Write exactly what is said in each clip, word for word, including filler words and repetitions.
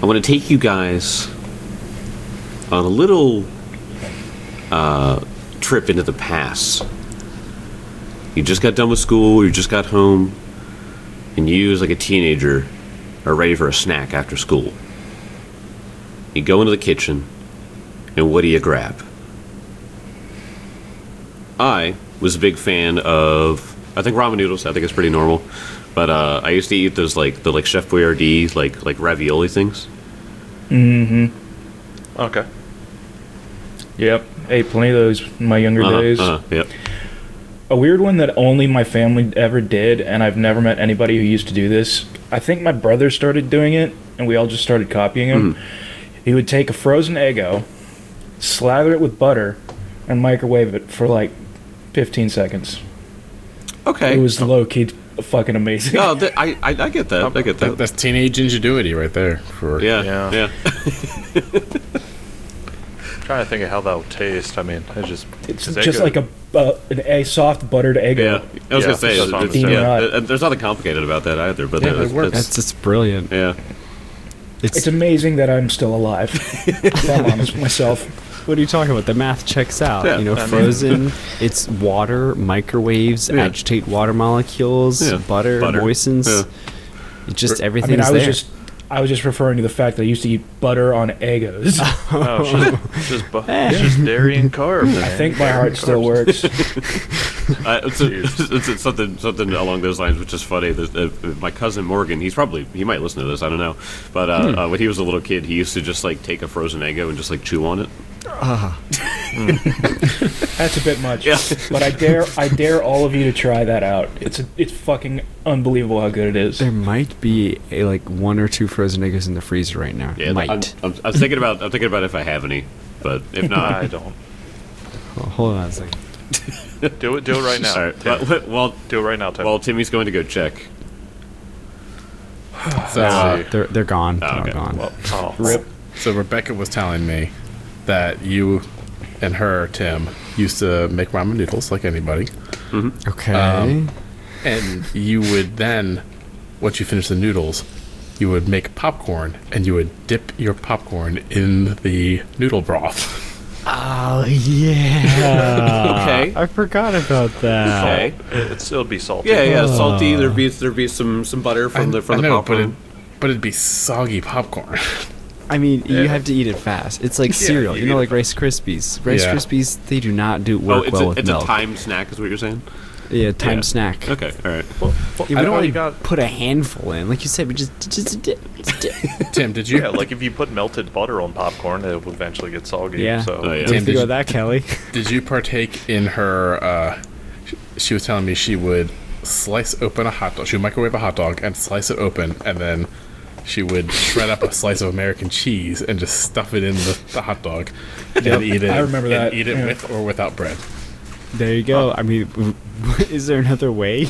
I want to take you guys on a little uh, trip into the past. You just got done with school, you just got home, and you, as like a teenager, are ready for a snack after school. You go into the kitchen, and what do you grab? I was a big fan of, I think ramen noodles. I think it's pretty normal, but uh, I used to eat those like the like Chef Boyardee like like ravioli things. Mm-hmm. Okay. Yep. Ate plenty of those in my younger Uh-huh, days. uh-huh, yep. A weird one that only my family ever did, and I've never met anybody who used to do this. I think my brother started doing it, and we all just started copying him. Mm-hmm. He would take a frozen Eggo, slather it with butter, and microwave it for like fifteen seconds. Okay. It was low-key fucking amazing. No, th- I, I I get that. I get that. That, that's teenage ingenuity right there. For Yeah, Yeah. yeah. Trying to think of how that would taste. I mean, it's just It's 'cause just Eggo- like a uh, an a soft buttered Eggo. Yeah, I was Yeah, gonna say that's what I'm it's, saying. yeah, Steam uh, there's nothing complicated about that either. But Yeah, that- it works. that's- That's just brilliant. yeah. It's, It's amazing that I'm still alive. If I'm honest with myself. what are you talking about? The math checks out. Yeah, you know, I mean- frozen. It's water, microwaves, Yeah. agitate water molecules, Yeah, butter, butter. moistens. Yeah. It just I everything's mean, I was there. just I was just referring to the fact that I used to eat butter on Eggos. Oh, it's just, it's just, bu- it's just dairy and carbs. I think my heart still works. Uh, it's, a, it's, it's something something along those lines, which is funny. There's, uh, my cousin Morgan, he's probably he might listen to this. I don't know, but uh, Hmm. uh, when he was a little kid, he used to just like take a frozen Eggo and just like chew on it. That's a bit much. Yeah. But I dare I dare all of you to try that out. It's a, it's fucking unbelievable how good it is. There might be a, like one or two frozen eggs in the freezer right now. Yeah, might. I'm, I'm, I'm thinking about I'm thinking about if I have any, but if not, I don't. Oh, hold on a second. Do it. Do it right now. all right. Tim. Well, well, Do it right now, Tim. while Timmy's going to go check. So, Uh, uh, they're they're gone. Oh, they're okay. gone. Well, oh, Rip. so Rebecca was telling me that you and her, Tim, used to make ramen noodles like anybody, Okay. Um, and you would then, once you finish the noodles, you would make popcorn, and you would dip your popcorn in the noodle broth. oh yeah. Okay. I forgot about that. Okay. It, it'd still be salty. Yeah, yeah, salty. There'd be there'd be some some butter from the from I the know, but, popcorn. it, but it'd be soggy popcorn. I mean, you Yeah. have to eat it fast. It's like Yeah, cereal, you you know, eat like Rice Krispies. Rice Yeah. Krispies, they do not do Oh, work it's well a with it's milk. a timed snack, is what you're saying? Yeah, time Yeah. snack. Okay, all right. Well, well, Yeah, I we know don't you like got. put a handful in, like you said. We just just dip, just dip. Tim, did you? Yeah, like if you put melted butter on popcorn, it would eventually get soggy. Yeah. So Oh, yeah. What do you Tim, think did about that, Kelly? Did you partake in her? Uh, sh- she was telling me she would slice open a hot dog. She would microwave a hot dog and slice it open, and then she would shred up a slice of American cheese and just stuff it in the, the hot dog and Yep, eat it. I remember and that, Eat it yeah. with or without bread. There you go. I mean, w- w- is there another way?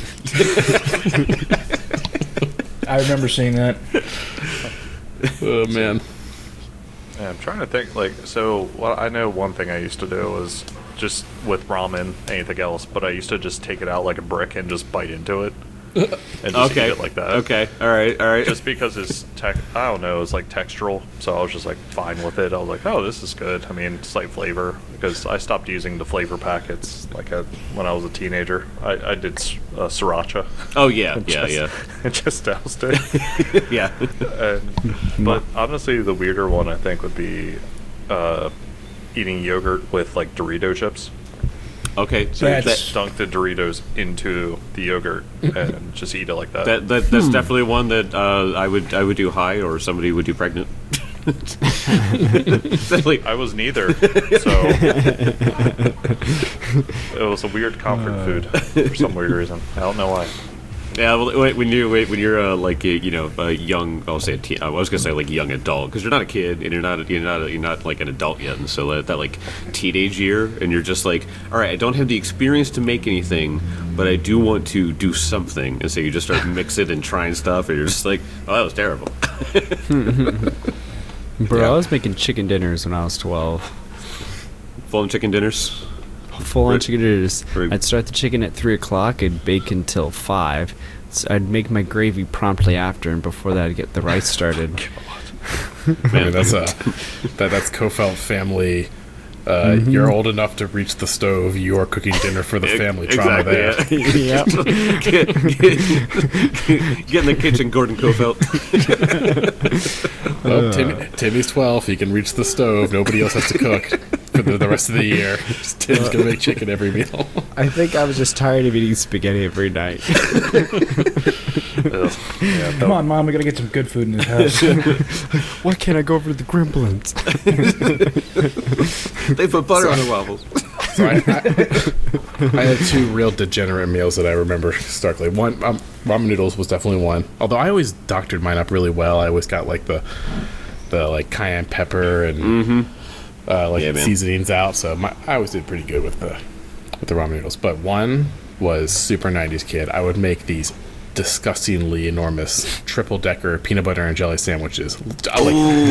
I remember seeing that. Oh man. Yeah, I'm trying to think. Like, so what I know one thing I used to do was just with ramen, anything else, but I used to just take it out like a brick and just bite into it, and just Okay. eat it like that. Okay, all right, all right. Just because it's tech, I don't know, it's like textural, so I was just like fine with it. I was like, oh, this is good. I mean, slight flavor, because I stopped using the flavor packets like I, when I was a teenager. I, I did s- uh, sriracha. Oh yeah, and yeah, just, yeah, and just doused it. yeah. And, but honestly, the weirder one I think would be uh, eating yogurt with like Dorito chips. Okay, So you That's- just dunk the Doritos into the yogurt and just eat it like that. that, that that's definitely one that uh, I would I would do high, or somebody would do pregnant. Definitely. I was neither, so it was a weird comfort food for some weird reason. I don't know why. Yeah, well, wait, when you wait, when you're uh, like a, you know a young, I'll say a teen, I was gonna say like young adult, because you're not a kid and you're not you're not you're not like an adult yet, and so that, that like teenage year, and you're just like, all right, I don't have the experience to make anything, but I do want to do something, and so you just start mixing and trying stuff, and you're just like, oh, that was terrible. Bro, Yeah. I was making chicken dinners when I was twelve. Full chicken dinners. Full on Right. chicken dinners. Right. I'd start the chicken at three o'clock. I'd bake until five. So I'd make my gravy promptly after, and before that, I'd get the rice started. I mean, that's a that that's Kofeld family. Uh, Mm-hmm. You're old enough to reach the stove. You're cooking dinner for the family. Trauma Exactly. there. Yeah. yeah. get, get, get in the kitchen, Gordon Kofeld. Oh, Timmy, Timmy's twelve. He can reach the stove. Nobody else has to cook for the, the rest of the year. Just Tim's gonna make chicken every meal. I think I was just tired of eating spaghetti every night. Ugh. Yeah, Come on, Mom, we gotta get some good food in this house. Why can't I go over to the Grimblins? They put butter on the waffles. So I, I, I had two real degenerate meals that I remember starkly. One, um, ramen noodles was definitely one. Although I always doctored mine up really well. I always got like the the like cayenne pepper and uh, like Yeah, man. seasonings out. So my, I always did pretty good with the with the ramen noodles. But one was super nineties kid. I would make these disgustingly enormous triple decker peanut butter and jelly sandwiches, like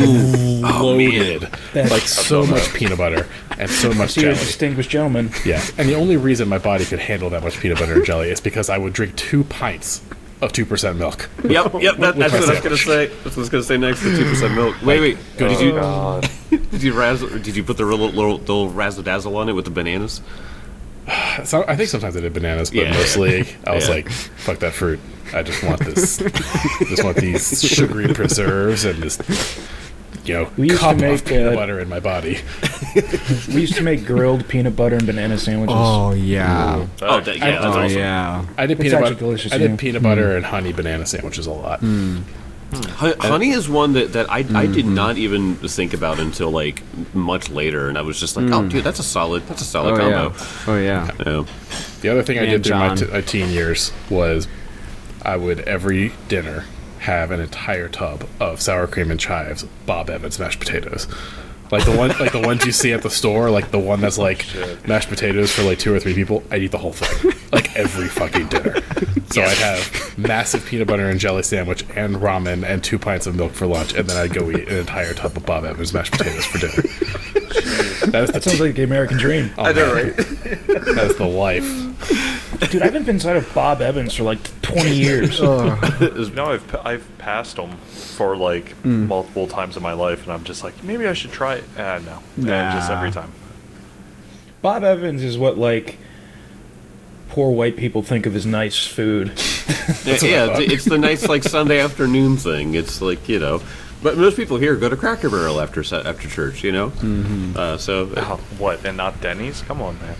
loaded, That's- like so much peanut butter and so much So you're a jelly. distinguished gentleman. Yeah, and the only reason my body could handle that much peanut butter and jelly is because I would drink two pints of two percent milk. Yep, yep. That, that's my what I was gonna say. That's what I was gonna say next. The two percent milk. Wait, wait. Good. Did you God. did you razzle, did you put the little little, little razzle dazzle on it with the bananas? So I think sometimes I did bananas, but Yeah. mostly I was Yeah. like, "Fuck that fruit! I just want this. just want these sugary preserves and this, you know, We used to cup make, of peanut uh, butter in my body." We used to make grilled peanut butter and banana sandwiches. Oh, yeah. Oh, that, yeah, that's Oh, awesome. yeah. I did It's peanut actually butter. delicious, I did yeah. peanut butter and honey banana sandwiches a lot. Hon- Honey is one that, that I, I did not even think about until like much later, and I was just like, oh, dude, that's a solid that's a solid Oh, combo. yeah. Oh, yeah. Yeah. The other thing I Man, did through my, John. t- my teen years was I would every dinner have an entire tub of sour cream and chives Bob Evans mashed potatoes. Like the one, like the ones you see at the store, like the one that's like mashed potatoes for like two or three people. I'd eat the whole thing, like every fucking dinner. So I'd have massive peanut butter and jelly sandwich and ramen and two pints of milk for lunch, and then I'd go eat an entire tub of Bob Evans mashed potatoes for dinner. That is the That sounds t- like the American dream. oh, man. That is the life. Dude, I've been inside of Bob Evans for like twenty years. You know, I've pa- I've passed them for like multiple times in my life, and I'm just like, maybe I should try it. Uh, no, nah. just Nah. every time. Bob Evans is what like poor white people think of as nice food. Yeah, yeah, it's, it's the nice like Sunday afternoon thing. It's like, you know, but most people here go to Cracker Barrel after se- after church, you know. Mm-hmm. Uh, so Oh, what? And not Denny's? Come on, man.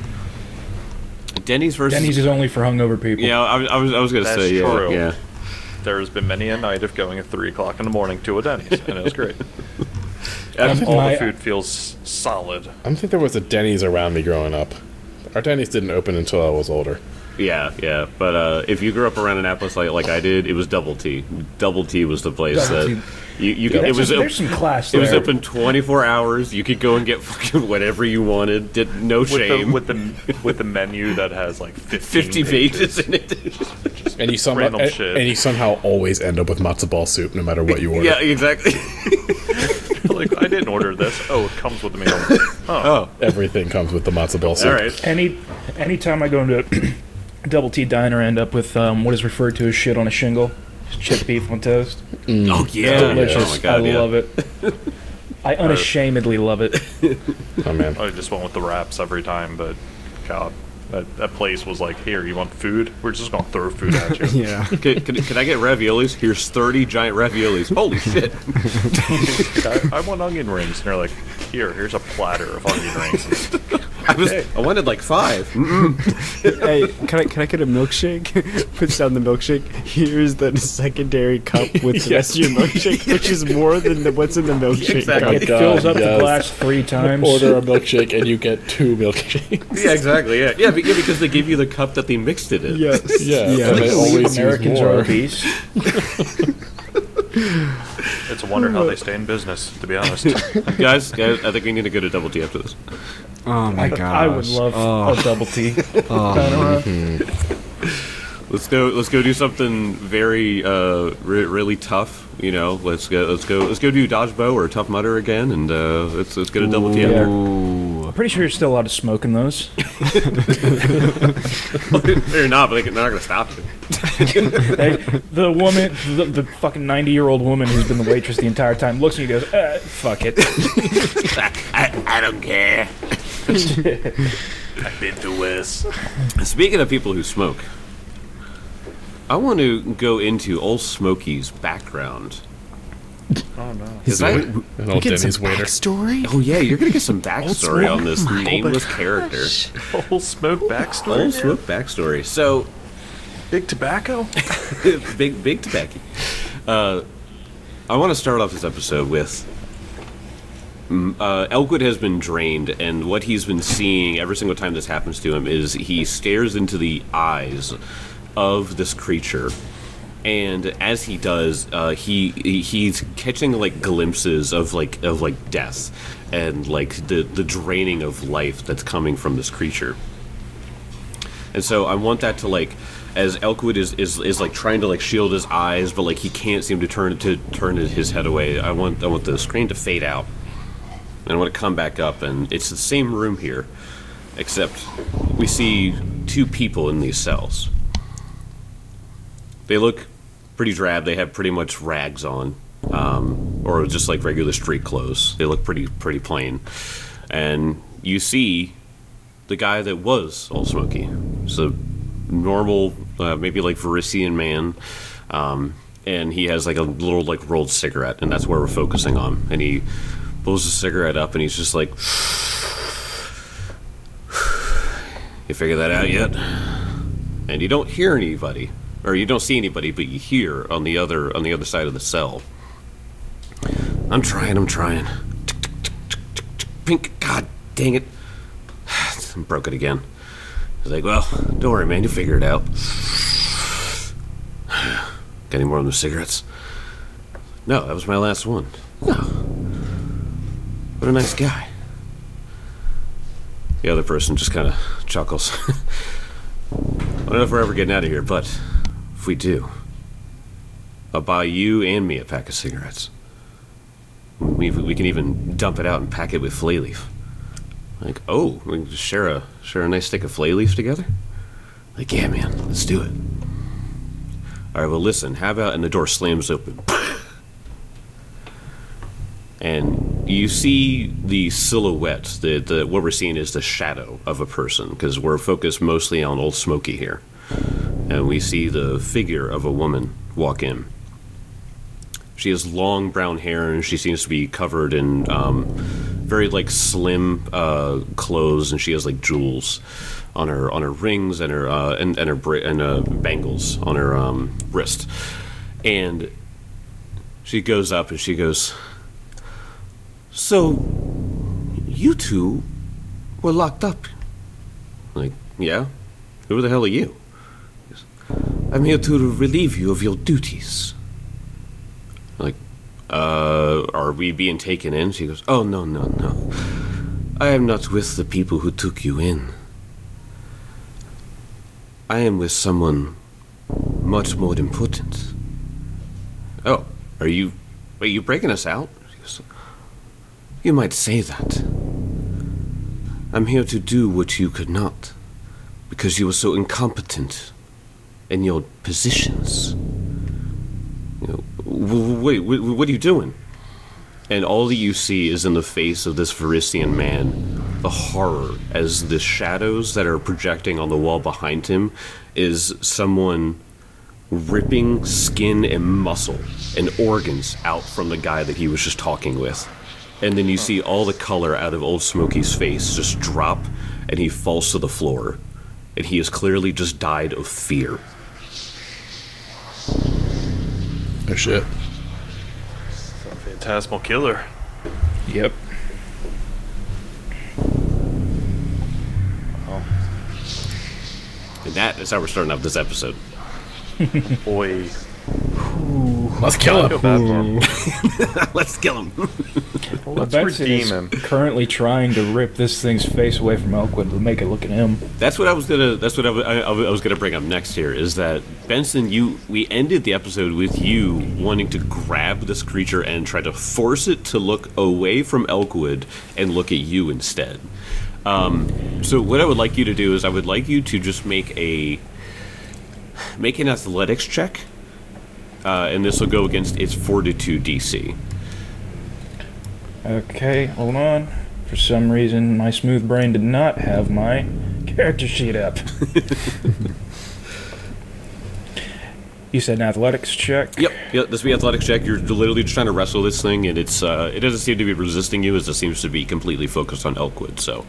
Denny's versus Denny's is only for hungover people. yeah, I, was- I was I was gonna That's say yeah, true. yeah. There has been many a night of going at three o'clock in the morning to a Denny's, and it was great. Um, All my- the food feels solid. I don't think there was a Denny's around me growing up. Our Denny's didn't open until I was older. Yeah, yeah, but uh, if you grew up around Annapolis like like I did, it was Double T. Double T was the place Double that T. you, you Dude, could. It that's was a- op- there's some class it was there. open twenty-four hours. You could go and get fucking whatever you wanted. Did no With the, shame. with the with the menu that has like fifteen Fifty pages in it. And you somehow Random and, shit. and you somehow always end up with matzo ball soup no matter what you order. Yeah, exactly. like, I didn't order this. Oh, it comes with the meal. Oh, Oh, Everything comes with the matzo ball soup. all right. Any anytime I go into a Double T diner, I end up with um, what is referred to as shit on a shingle. Chipped beef on toast. Oh yeah, Delicious. Oh my god, I yeah. love it. I unashamedly love it. Oh man. I just went with the wraps every time, but God, that, that place was like, here, you want food? We're just gonna throw food at you. Yeah. Could, could, could I get raviolis? Here's thirty giant raviolis. Holy shit! I, I want onion rings, and they're like, here, here's a platter of onion rings. I was I wanted like five. Hey, can I can I get a milkshake? Puts down the milkshake. Here's the secondary cup with the rest of your milkshake, which is more than the, what's in the milkshake Exactly. cup. It God, fills up yes. the glass three times. Order a milkshake and you get two milkshakes. Yeah, exactly. Yeah, yeah, be- yeah, because they give you the cup that they mixed it in. Yes. Yeah, Yeah. and they I always believe use Americans more. are obese. It's a wonder how they stay in business, to be honest. guys, guys, I think we need to go to Double T after this. Oh my I, god. I would love Oh. a Double T. Oh. Diner. Let's go. Let's go do something very, uh, re- really tough. You know, let's go. Let's go. Let's go do dodge bow or tough mudder again, and uh, let's let's go to Double T after. Ooh. pretty sure you're still allowed to smoke in those. They're not, but they're not going to stop you. They, the woman, the, the fucking ninety-year-old woman who's been the waitress the entire time, looks at you and goes, uh, fuck it. I, I don't care. I've been to Wes. Speaking of people who smoke, I want to go into Old Smokey's background. Oh no. He's I- an old Denny's waiter. Backstory? Oh yeah, you're gonna get some backstory Smoke? on this Oh my nameless gosh. character. Whole smoke backstory. Old Smoke backstory. So, Big tobacco. big big tobacco. Uh, I want to start off this episode with mm, uh, Elkwood has been drained, and what he's been seeing every single time this happens to him is he stares into the eyes of this creature. And as he does, uh, he he- he's catching like glimpses of like of like death and like the the draining of life that's coming from this creature. And so I want that to like, as Elkwood is, is, is like trying to like shield his eyes, but like he can't seem to turn to turn his head away. I want I want the screen to fade out, and I want to come back up, and it's the same room here, except we see two people in these cells. They look pretty drab. They have pretty much rags on, um, or just like regular street clothes. They look pretty pretty plain, and you see the guy that was Old Smokey. It's a normal, uh, maybe like Varisian man, um, and he has like a little like rolled cigarette, and that's where we're focusing on. And he pulls the cigarette up, and he's just like, "You figure that out yet?" And you don't hear anybody, or you don't see anybody, but you hear on the other on the other side of the cell. I'm trying. I'm trying. Tick, tick, tick, tick, tick, tick. Pink. God dang it. Broke it again. He's like, well, don't worry, man. You'll figure it out. Got any more of those cigarettes? No, that was my last one. No. What a nice guy. The other person just kind of chuckles. I don't know if we're ever getting out of here, but if we do, I'll buy you and me a pack of cigarettes. We, we can even dump it out and pack it with flay leaf. Like, oh, we can just share a share a nice stick of flay leaf together? Like, yeah, man, let's do it. All right, well, listen, how about, and the door slams open. And you see the silhouette, the, the what we're seeing is the shadow of a person, because we're focused mostly on Old Smokey here. And we see the figure of a woman walk in. She has long brown hair, and she seems to be covered in um, very like slim uh, clothes, and she has like jewels on her on her rings and her uh, and and her bra- and uh, bangles on her um, wrist. And she goes up and she goes, "So, you two were locked up?" Like, yeah. Who the hell are you? I'm here to relieve you of your duties. Like, uh, are we being taken in? She goes, oh, no, no, no. I am not with the people who took you in. I am with someone much more important. Oh, are you... Wait, you breaking us out? She goes, you might say that. I'm here to do what you could not, because you were so incompetent in your positions. You know, wait, wait, what are you doing? And all that you see is in the face of this Varisian man, the horror, as the shadows that are projecting on the wall behind him is someone ripping skin and muscle and organs out from the guy that he was just talking with. And then you see all the color out of Old Smokey's face just drop, and he falls to the floor. And he has clearly just died of fear. Oh shit. Phantasmal killer. Yep. And that is how we're starting off this episode. Boy. Let's kill I feel him. bad for him. Let's kill him. Well, let's Benson redeem is him. currently trying to rip this thing's face away from Elkwood to make it look at him. That's what I was gonna. That's what I, was- I, I was gonna bring up next. Here is that Benson. You we ended the episode with you wanting to grab this creature and try to force it to look away from Elkwood and look at you instead. Um, so what I would like you to do is I would like you to just make a make an athletics check, uh, and this will go against its fortitude D C. Okay, hold on. For some reason, my smooth brain did not have my character sheet up. You said an athletics check? Yep, yep. This will be athletics check. You're literally just trying to wrestle this thing, and it's uh, it doesn't seem to be resisting you, as it seems to be completely focused on Elkwood. So,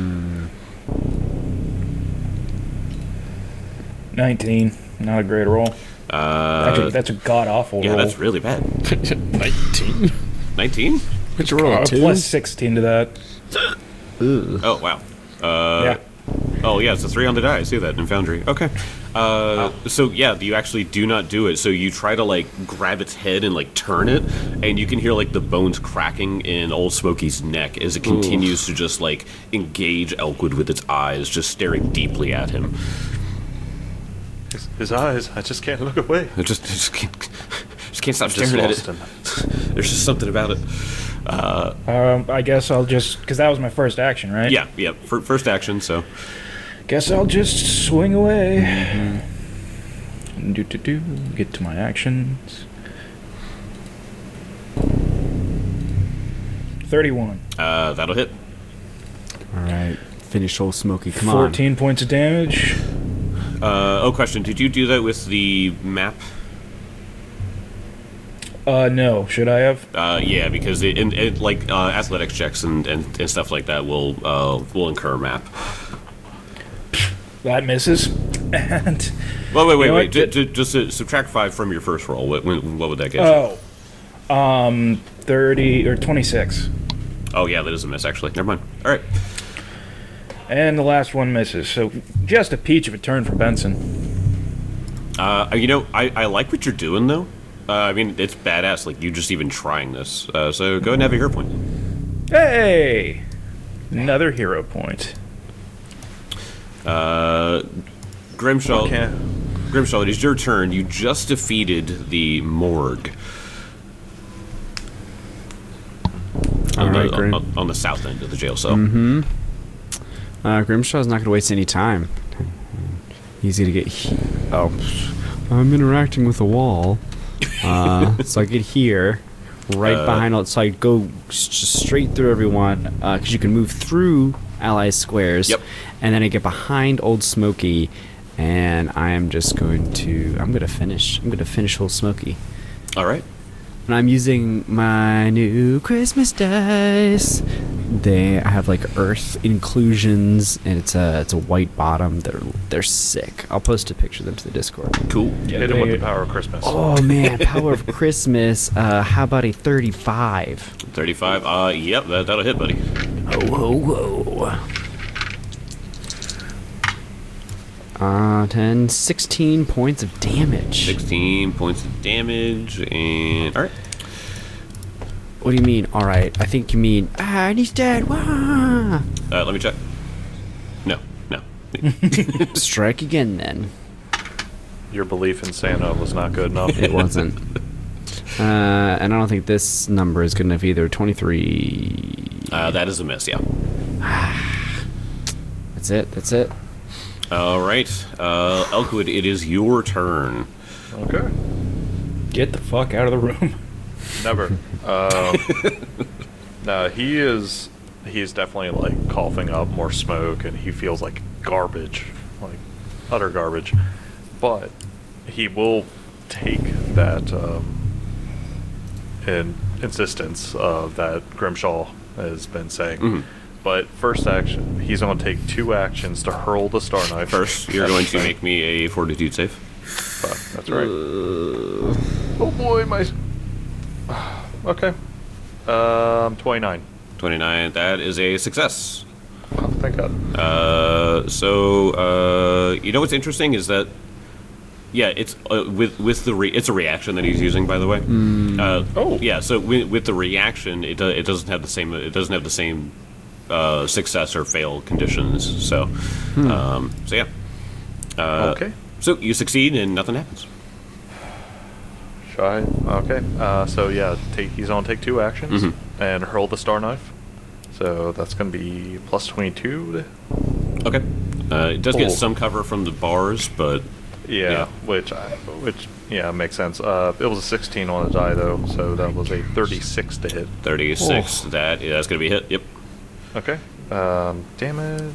nineteen. Not a great roll. uh, Actually, that's a god awful yeah, roll. that's really bad. nineteen. Nineteen? What'd you roll? Uh, Two? plus sixteen to that. Oh wow. Uh, yeah. Oh yeah, it's a three on the die. I see that in Foundry. Okay. Uh, so yeah, you actually do not do it. So you try to like grab its head and like turn it, and you can hear like the bones cracking in Old Smokey's neck as it continues to just like engage Elkwood with its eyes, just staring deeply at him. His, his eyes, I just can't look away. I just, I just can't, just can't stop Just staring at lost it. him. There's just something about it. Uh, Um, I guess I'll just... Because that was my first action, right? yeah, yeah. fir- First action. So Guess I'll just swing away. Mm-hmm. Do do do. Get to my actions. Thirty-one. uh, that'll hit. All right. Finish Old Smoky. Come Fourteen points of damage. Uh, oh, question. Did you do that with the map? Uh, no. Should I have? Uh, yeah, because it, it, it like uh, athletics checks and, and, and stuff like that will uh, will incur map. That misses. And Well, wait, wait, You know wait. what? J- j- just uh, subtract five from your first roll. What, when- what would that get you? oh, um, thirty or twenty-six, Oh, yeah, that is a miss. Actually, never mind. All right. and the last one misses. So just a peach of a turn for Benson. Uh, you know, I, I like what you're doing though. Uh, I mean, it's badass. Like you just even trying this. Uh, so go ahead and have a hero point. Hey, another hero point. Uh, Grimshaw. Okay. Grimshaw, it is your turn. You just defeated the morgue. All On, right, the, Grim. on, on the south end of the jail cell. Mm-hmm. Uh, Grimshaw's not going to waste any time. He's going to get... He- oh. I'm interacting with a wall. Uh, so I get here, right Uh, behind... all- So I go s- just straight through everyone, because you can move through allies squares. Yep. And then I get behind Old Smoky, and I am just going to... I'm going to finish. I'm going to finish Old Smoky. All right. And I'm using my new Christmas dice. They have like earth inclusions, and it's a it's a white bottom. They're they're sick. I'll post a picture of them to the Discord. Cool. Yeah, Hit him with they- the power of Christmas. Oh man, power of Christmas. Uh, how about a thirty-five? thirty-five. Uh, yep, that, that'll hit, buddy. Ho ho ho. Uh, ten, sixteen points of damage. sixteen points of damage, and all right. What do you mean? All right, I think you mean ah, and he's dead. Wah! Uh, let me check. No, no. Strike again then. Your belief in Santa was not good enough. It wasn't. Uh, and I don't think this number is good enough either. twenty-three. Uh, that is a miss. Yeah. That's it. That's it. All right, uh, Elkwood, it is your turn. Okay. Get the fuck out of the room. Never. Um, no, he is. He's definitely like coughing up more smoke, and he feels like garbage, like utter garbage. But he will take that um, in insistence of that Grimshaw has been saying. Mhm. But first action, he's going to take two actions to hurl the star knife. First, you're At going the to thing. make me a fortitude save. Fuck, that's right. Oh boy, my. Okay. Um, twenty-nine. twenty-nine, that is a success. Oh, thank God. Uh, so, uh, you know what's interesting is that, yeah, it's uh, with with the re- it's a reaction that he's using, by the way. Uh, Oh. yeah. So with, with the reaction, it do, it doesn't have the same it doesn't have the same uh, success or fail conditions. So, um, so yeah. Uh, Okay. So you succeed and nothing happens. Shy. Okay. Uh, so yeah, take, he's gonna take two actions Mhm. and hurl the star knife. So that's going to be plus twenty-two. Okay. Uh, it does get Oh. some cover from the bars, but Yeah, Yeah. which I, which yeah makes sense. Uh, it was a sixteen on the die though, so that was a thirty-six to hit. thirty-six. That yeah, that's gonna be a hit. Yep. Okay. Um, damage.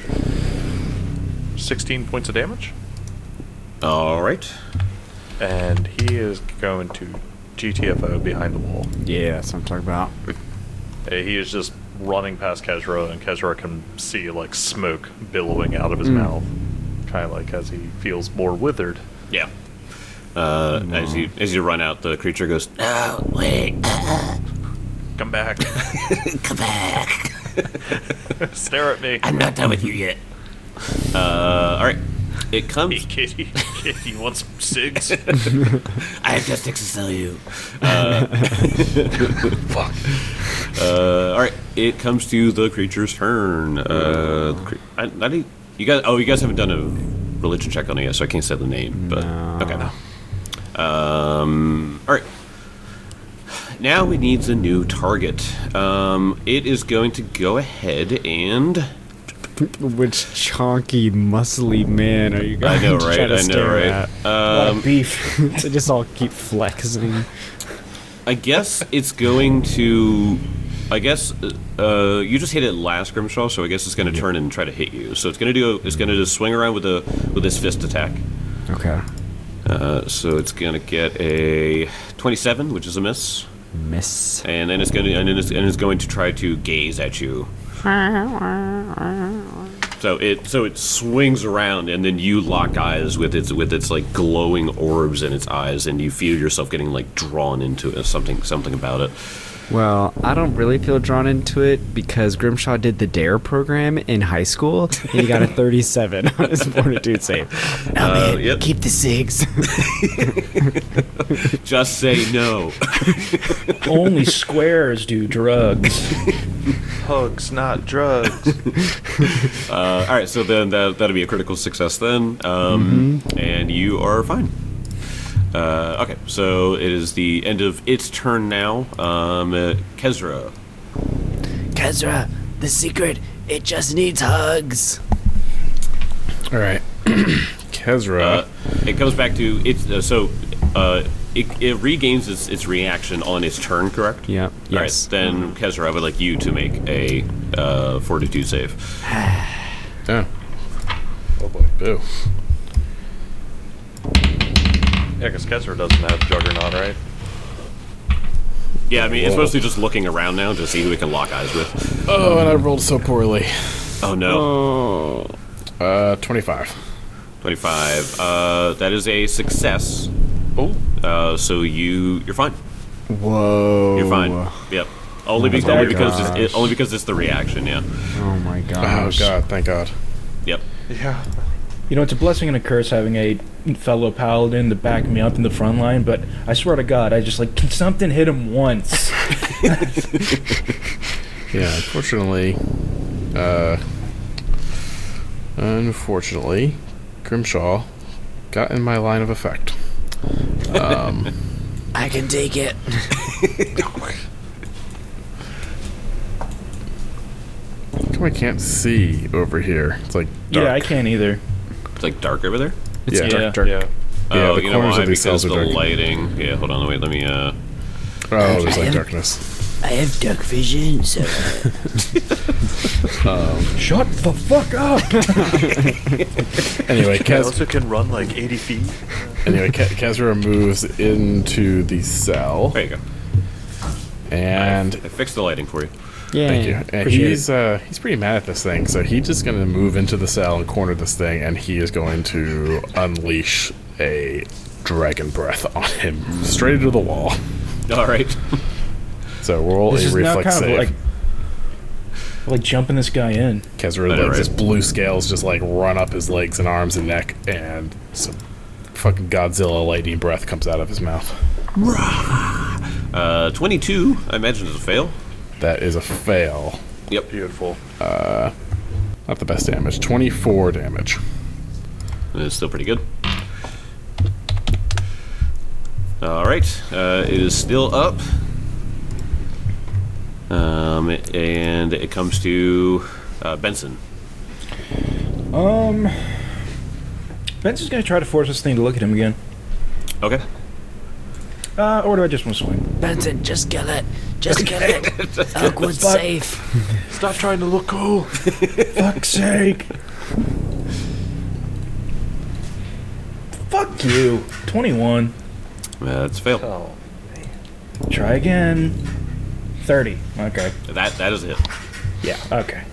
sixteen points of damage, All right. and he is going to G T F O behind the wall. Yeah, that's what I'm talking about. Uh, He is just running past Kezra, and Kezra can see like smoke billowing out of his mouth, kind of like as he feels more withered. Yeah. Uh, as you as you run out, the creature goes, "Oh wait, uh, Come back, come back! stare at me. I'm not done with you yet." Uh, all right. It Hey comes. kitty, kitty, you want some cigs? I have just six to sell you. Uh, Fuck. uh, all right. It comes to the creature's turn. Uh, the cre- I, I think you guys. Oh, you guys haven't done a religion check on it yet, so I can't say the name. But No. okay. Um. All right. Now we need a new target. Um. It is going to go ahead and. Which chonky, muscly man are you I guys know, trying right? to I know, stare right? at? A lot Um. of beef. They just all keep flexing. I guess it's going to. I guess uh, you just hit it last, Grimshaw. So I guess it's going to turn and try to hit you. So it's going to do. It's going to just swing around with a with this fist attack. Okay. Uh, so it's going to get a twenty-seven, which is a miss, Miss. and then it's going to and then it's, and it's going to try to gaze at you. So it so it swings around, and then you lock eyes with its with its like glowing orbs in its eyes, and you feel yourself getting like drawn into it. Something something about it. Well, I don't really feel drawn into it because Grimshaw did the DARE program in high school, and he got a thirty-seven on his fortitude save. Oh, Uh, man, yep. keep the SIGs. Just say no. Only squares do drugs. Hugs, not drugs. Uh, all right, so then that, that'll be a critical success then, um, and you are fine. Uh, okay, so it is the end of its turn now. Um, uh, Kezra. Kezra, the secret, it just needs hugs. All right. Kezra. Uh, it comes back to it's uh, so uh, it, it regains its, its reaction on its turn, correct? Yep. All Yes. right, then Kezra, I would like you to make a uh, fortitude save. Yeah. Oh boy. Boo. Yeah, because Kezra doesn't have Juggernaut, right? Yeah, I mean it's Whoa. mostly just looking around now to see who we can lock eyes with. Oh, and I rolled so poorly. Oh no. Oh. Uh, twenty-five. twenty-five. Uh, that is a success. Oh, Uh, so you you're fine. Whoa. You're fine. Yep. Only, Oh be- my only because gosh. it's, it, only because it's the reaction. Yeah. Oh my Oh gosh. god, thank god. Yep. yeah. You know, it's a blessing and a curse having a fellow paladin to back me up in the front line, but I swear to God, I just like, can something hit him once? Yeah, unfortunately, uh, unfortunately, Grimshaw got in my line of effect. Um, I can take it. I can't see over here. It's like dark. Yeah, I can't either. It's like dark over there. It's Yeah. dark, Yeah, dark. Yeah. Yeah, oh, the you know corners why? of these Because cells are the dark. lighting. Yeah. Hold on. Wait. Let me. Uh. Oh, there's like darkness. I have dark vision, so. Shut the fuck up! Anyway, I Kez, also can run like eighty feet. anyway, Ke- Kezra moves into the cell, There you go. and I fixed the lighting for you. Yeah. thank you. And Appreciate he's uh, he's pretty mad at this thing, so he's just gonna move into the cell and corner this thing, and he is going to unleash a dragon breath on him straight into the wall. All right. So roll This a is now reflex kind of save. like, like jumping this guy in. Kezra I know, lets right? his blue scales just like run up his legs and arms and neck, and some fucking Godzilla lightning breath comes out of his mouth. Uh, twenty-two. I imagine is a fail. That is a fail. Yep. Beautiful. Not the best damage. twenty-four damage. It's still pretty good. All right. Uh, it is still up. Um, Um, and it comes to uh, Benson. Um, Benson's gonna try to force this thing to look at him again. Okay. Uh, or do I just want to swing? Benson, just kill it. Just kill it. Oakwood's Fuck. safe. Stop trying to look cool. Fuck's sake. Fuck you. twenty-one. That's a fail. Oh, Try again. thirty. Okay. That that is a hit. Yeah, okay.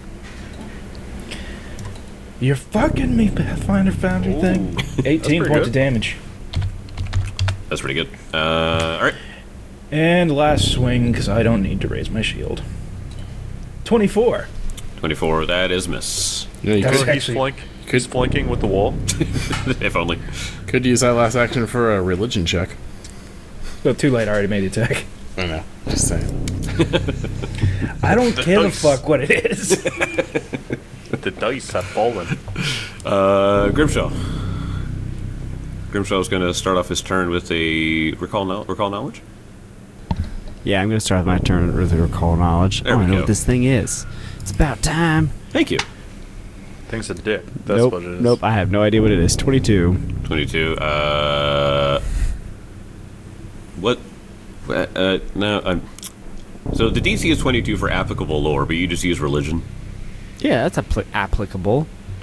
You're fucking me, Pathfinder Foundry Ooh. thing. eighteen pretty points good. of damage. That's pretty good. Uh, all right. And last swing, because I don't need to raise my shield. twenty-four. twenty-four. That is miss. You know, you That's so could, he's actually- flank. He's flanking with the wall. If only. could use that last action for a religion check. Well, too late, I already made the attack. I know. Just saying. I don't The give a dice. fuck what it is. The dice have fallen. Uh, Grimshaw. Grimshaw's going to start off his turn with a recall no- recall knowledge. Yeah, I'm gonna start my turn with a recall knowledge. There oh, we I know go. what this thing is. It's about time. Thank you. Thing's a dick. That's nope. what it is. Nope. I have no idea what it is. twenty-two. twenty-two. Uh, what? Uh, uh, no. Um, so the D C is twenty-two for applicable lore, but you just use religion. Yeah, that's appli- applicable.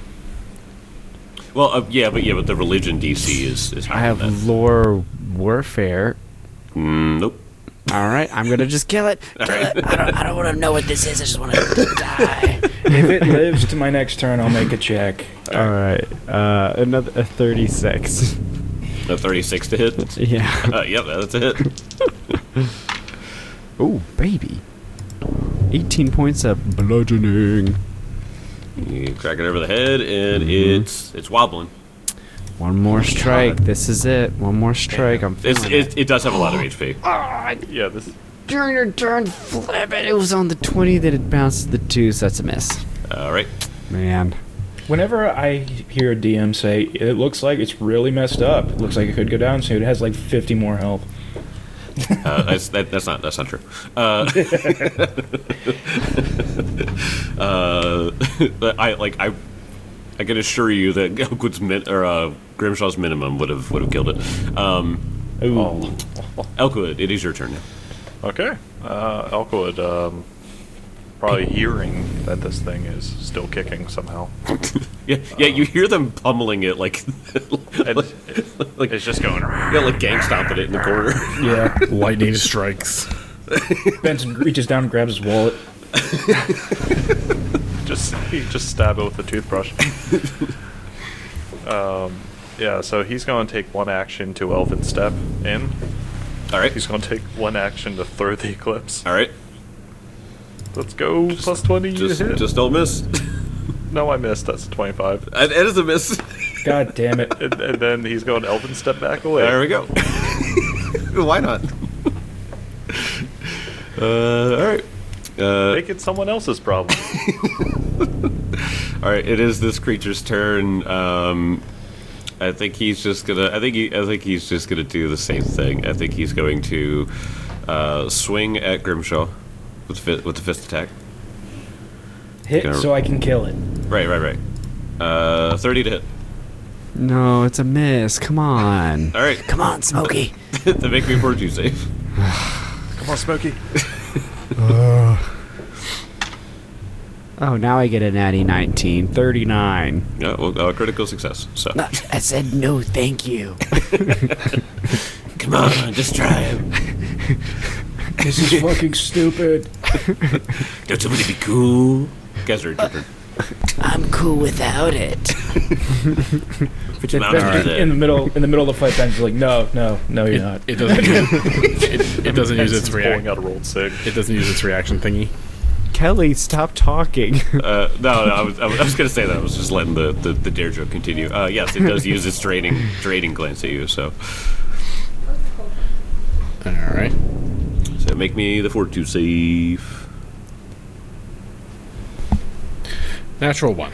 Well, uh, yeah, but yeah, but the religion D C is is I higher have than that. lore warfare. Mm, nope. All right, I'm gonna just kill it. Kill it. I don't. I don't want to know what this is. I just want to die. If it lives to my next turn, I'll make a check. All right. Uh, another a thirty-six. A thirty-six to hit. Yeah. Uh, yep, that's a hit. Oh, baby. eighteen points of bludgeoning. You crack it over the head, and it's it's wobbling. One more strike. This is it. One more strike. I'm It's, feeling it, it does have a lot of H P. Yeah, this. During your turn, flip it. It was on the twenty that it bounced to the two, so that's a miss. All right. Man. Whenever I hear a D M say, it looks like it's really messed up. It looks like it could go down soon. It has like fifty more health. Uh, that's, that, that's not that's not true. Uh, uh, but I like I I can assure you that Elkwood's min, or uh, Grimshaw's minimum would have would have killed it. Um, Ooh. Oh. Elkwood, it is your turn now. Okay. Uh, Elkwood, um, probably hearing that this thing is still kicking somehow. Yeah, yeah. You hear them pummeling it like And like, it- like it's just going. yeah, like gang stomping it in the corner. Yeah. Lightning strikes. Benson reaches down and grabs his wallet. Just he just stab it with a toothbrush. um, yeah. So he's going to take one action to Elven Step in. All right. He's going to take one action to throw the Eclipse. All right. Let's go. Plus twenty Just to hit. just don't miss. No, I missed. That's a twenty-five. It it is a miss. God damn it. And, and then he's going to Elven Step back away. There we go. Why not? Uh, all right. Uh, Make it someone else's problem. all right. It is this creature's turn. Um, I think he's just gonna. I think he. I think he's just gonna do the same thing. I think he's going to uh, swing at Grimshaw with fi- with the fist attack. Hit Gonna- so I can kill it. Right. Right. Right. Uh, thirty to hit. No, it's a miss. Come on. All right. Come on, Smokey. To make me fortitude save. Come on, Smokey. Oh, now I get a natty nineteen. thirty-nine. Yeah. Well, uh, critical success. So. No, I said no, thank you. Come on, just try him. This is fucking stupid. Don't somebody be cool. Guys are your turn. I'm cool without it. Put your mouth Ben- on in the middle, in the middle of the fight, Ben's like, "No, no, no, you're It, not." it doesn't. Use, it, it doesn't use its Benson's pulling reaction. out a rolled sig. It doesn't use its reaction thingy. Kelly, stop talking. Uh, no, no, I was, I was, I was going to say that. I was just letting the, the, the dare joke continue. Uh, yes, it does use its draining, draining glance at you, so. All right. So make me the fortitude save. Natural one.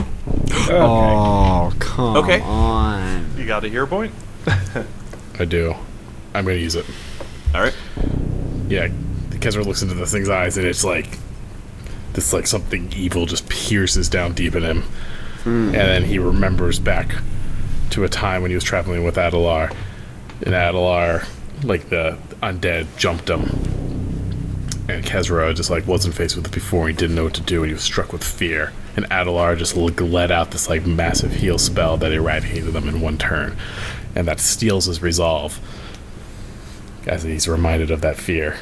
Oh, come Okay. on. You got a hero point? I do. I'm gonna use it. All right. Yeah. Kezra looks into this thing's eyes and it's like this like something evil just pierces down deep in him, mm. and then he remembers back to a time when he was traveling with Adelar, and Adelar, like the undead, jumped him, and Kezra just like wasn't faced with it before. He didn't know what to do, and he was struck with fear. And Adelar just let out this like massive heal spell that eradicated them in one turn, and that steals his resolve as he's reminded of that fear.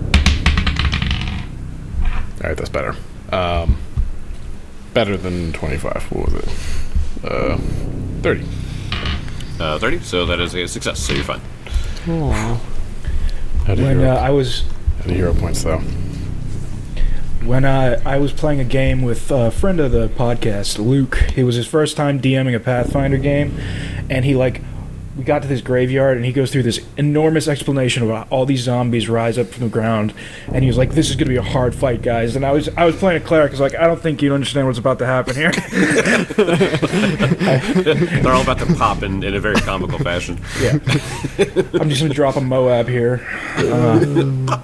All right, that's better. Um, better than twenty-five. What was it? Uh, thirty. Uh, thirty. So that is a success. So you're fine. Aww. How do When hero, uh, I was how do hero points though? when uh, I was playing a game with a friend of the podcast, Luke. It was his first time DMing a Pathfinder game, and he like we got to this graveyard, and he goes through this enormous explanation about all these zombies rise up from the ground, and he was like, "This is going to be a hard fight, guys." And I was I was playing a cleric. I was like, "I don't think you understand what's about to happen here." They're all about to pop in, in a very comical fashion. Yeah, I'm just going to drop a Moab here. Uh,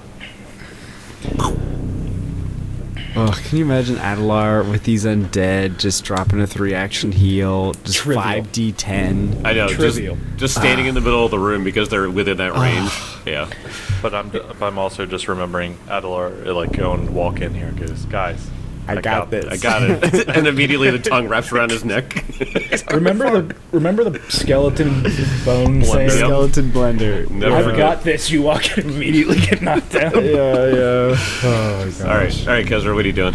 Oh, can you imagine Adelar with these undead just dropping a three action heal, just Trivial. five d ten? I know, just, Trivial. just standing in the middle of the room because they're within that range. Yeah. But I'm but I'm also just remembering Adelar like going walk in here, goes, guys, I got this. I got it. And immediately the tongue wraps around his neck. remember the remember the skeleton bone saying? Yep. Skeleton blender. Never I've forget. got this. You walk in, immediately get knocked down. Yeah, yeah. Oh my gosh. All right, all right, Kezra, what are you doing?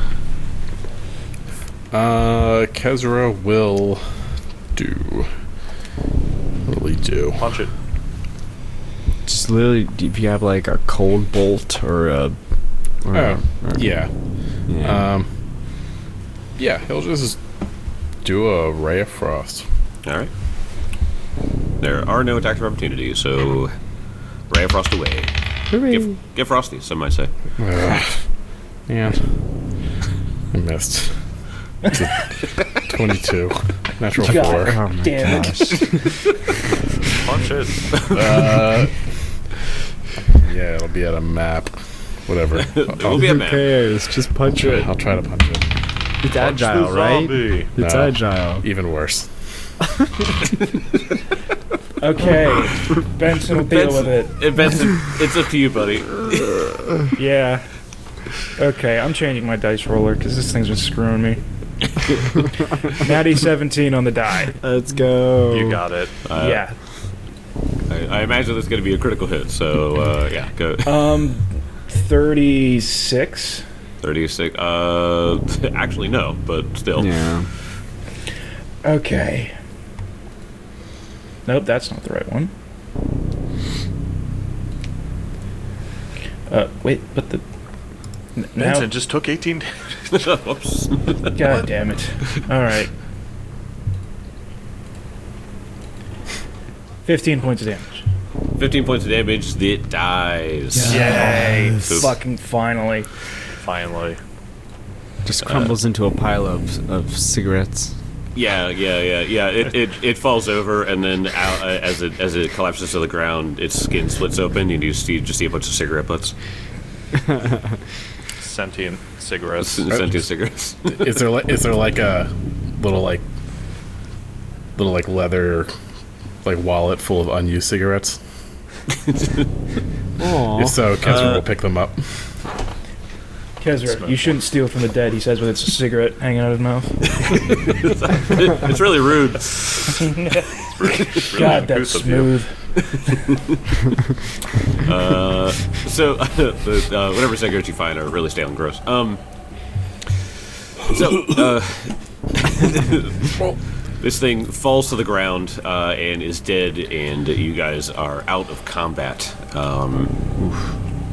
Uh, Kezra will do. What will he do? punch it. Just literally, if you have like a cold bolt or a. Or, Oh, or- yeah. yeah. Um, yeah, he'll just do a ray of frost. All right. There are no attacks of opportunity, so Ray of Frost away. Hooray. Get, get frosty, some might say. Ugh. Man, I missed. It's a twenty-two, natural God. four. Oh my Damn it. gosh. Punch it. Uh, yeah, it'll be at a map. Whatever. It will be a Who map. cares? Just punch it. I'll try to punch it. It's Punch agile, the right? zombie. It's No. agile. Even worse. Okay, Benson will deal with it. It, Benson, it's up to you, buddy. Yeah. Okay, I'm changing my dice roller because this thing's been screwing me. Natty seventeen on the die. Let's go. You got it. Uh, Yeah. I, I imagine that's going to be a critical hit, so uh, yeah, go. Um, thirty-six. thirty-six. Uh, actually, no, but still. Yeah. Okay. Nope, that's not the right one. Uh, wait, but the. n- Now, Benson just took eighteen. Whoops. God damn it! All right. Fifteen points of damage. fifteen points of damage. It dies. Yay! Poop. Fucking finally. Finally. Just crumbles into a pile of, of cigarettes. Yeah, yeah, yeah, yeah. It, it, it falls over, and then out, uh, as it as it collapses to the ground, its skin splits open, and you see just see a bunch of cigarette butts, Sentient cigarettes. sentient cigarettes. Is there like is there like a little like little like leather like wallet full of unused cigarettes? Aww. If so, Kezra Uh, will pick them up. Kezra, you shouldn't steal from the dead, he says with its cigarette hanging out of his mouth. It's really rude. God, that's uncouth of you. smooth. Uh, so the, uh, whatever cigarettes you find are really stale and gross. Um, so uh, this thing falls to the ground uh, and is dead, and you guys are out of combat. Um, oof.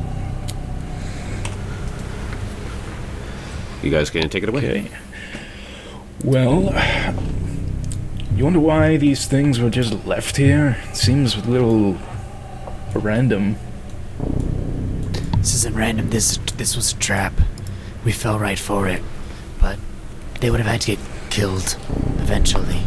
You guys can take it away. Okay. Well, you wonder why these things were just left here? It seems a little random. This isn't random. This this was a trap. We fell right for it. But they would have had to get killed eventually.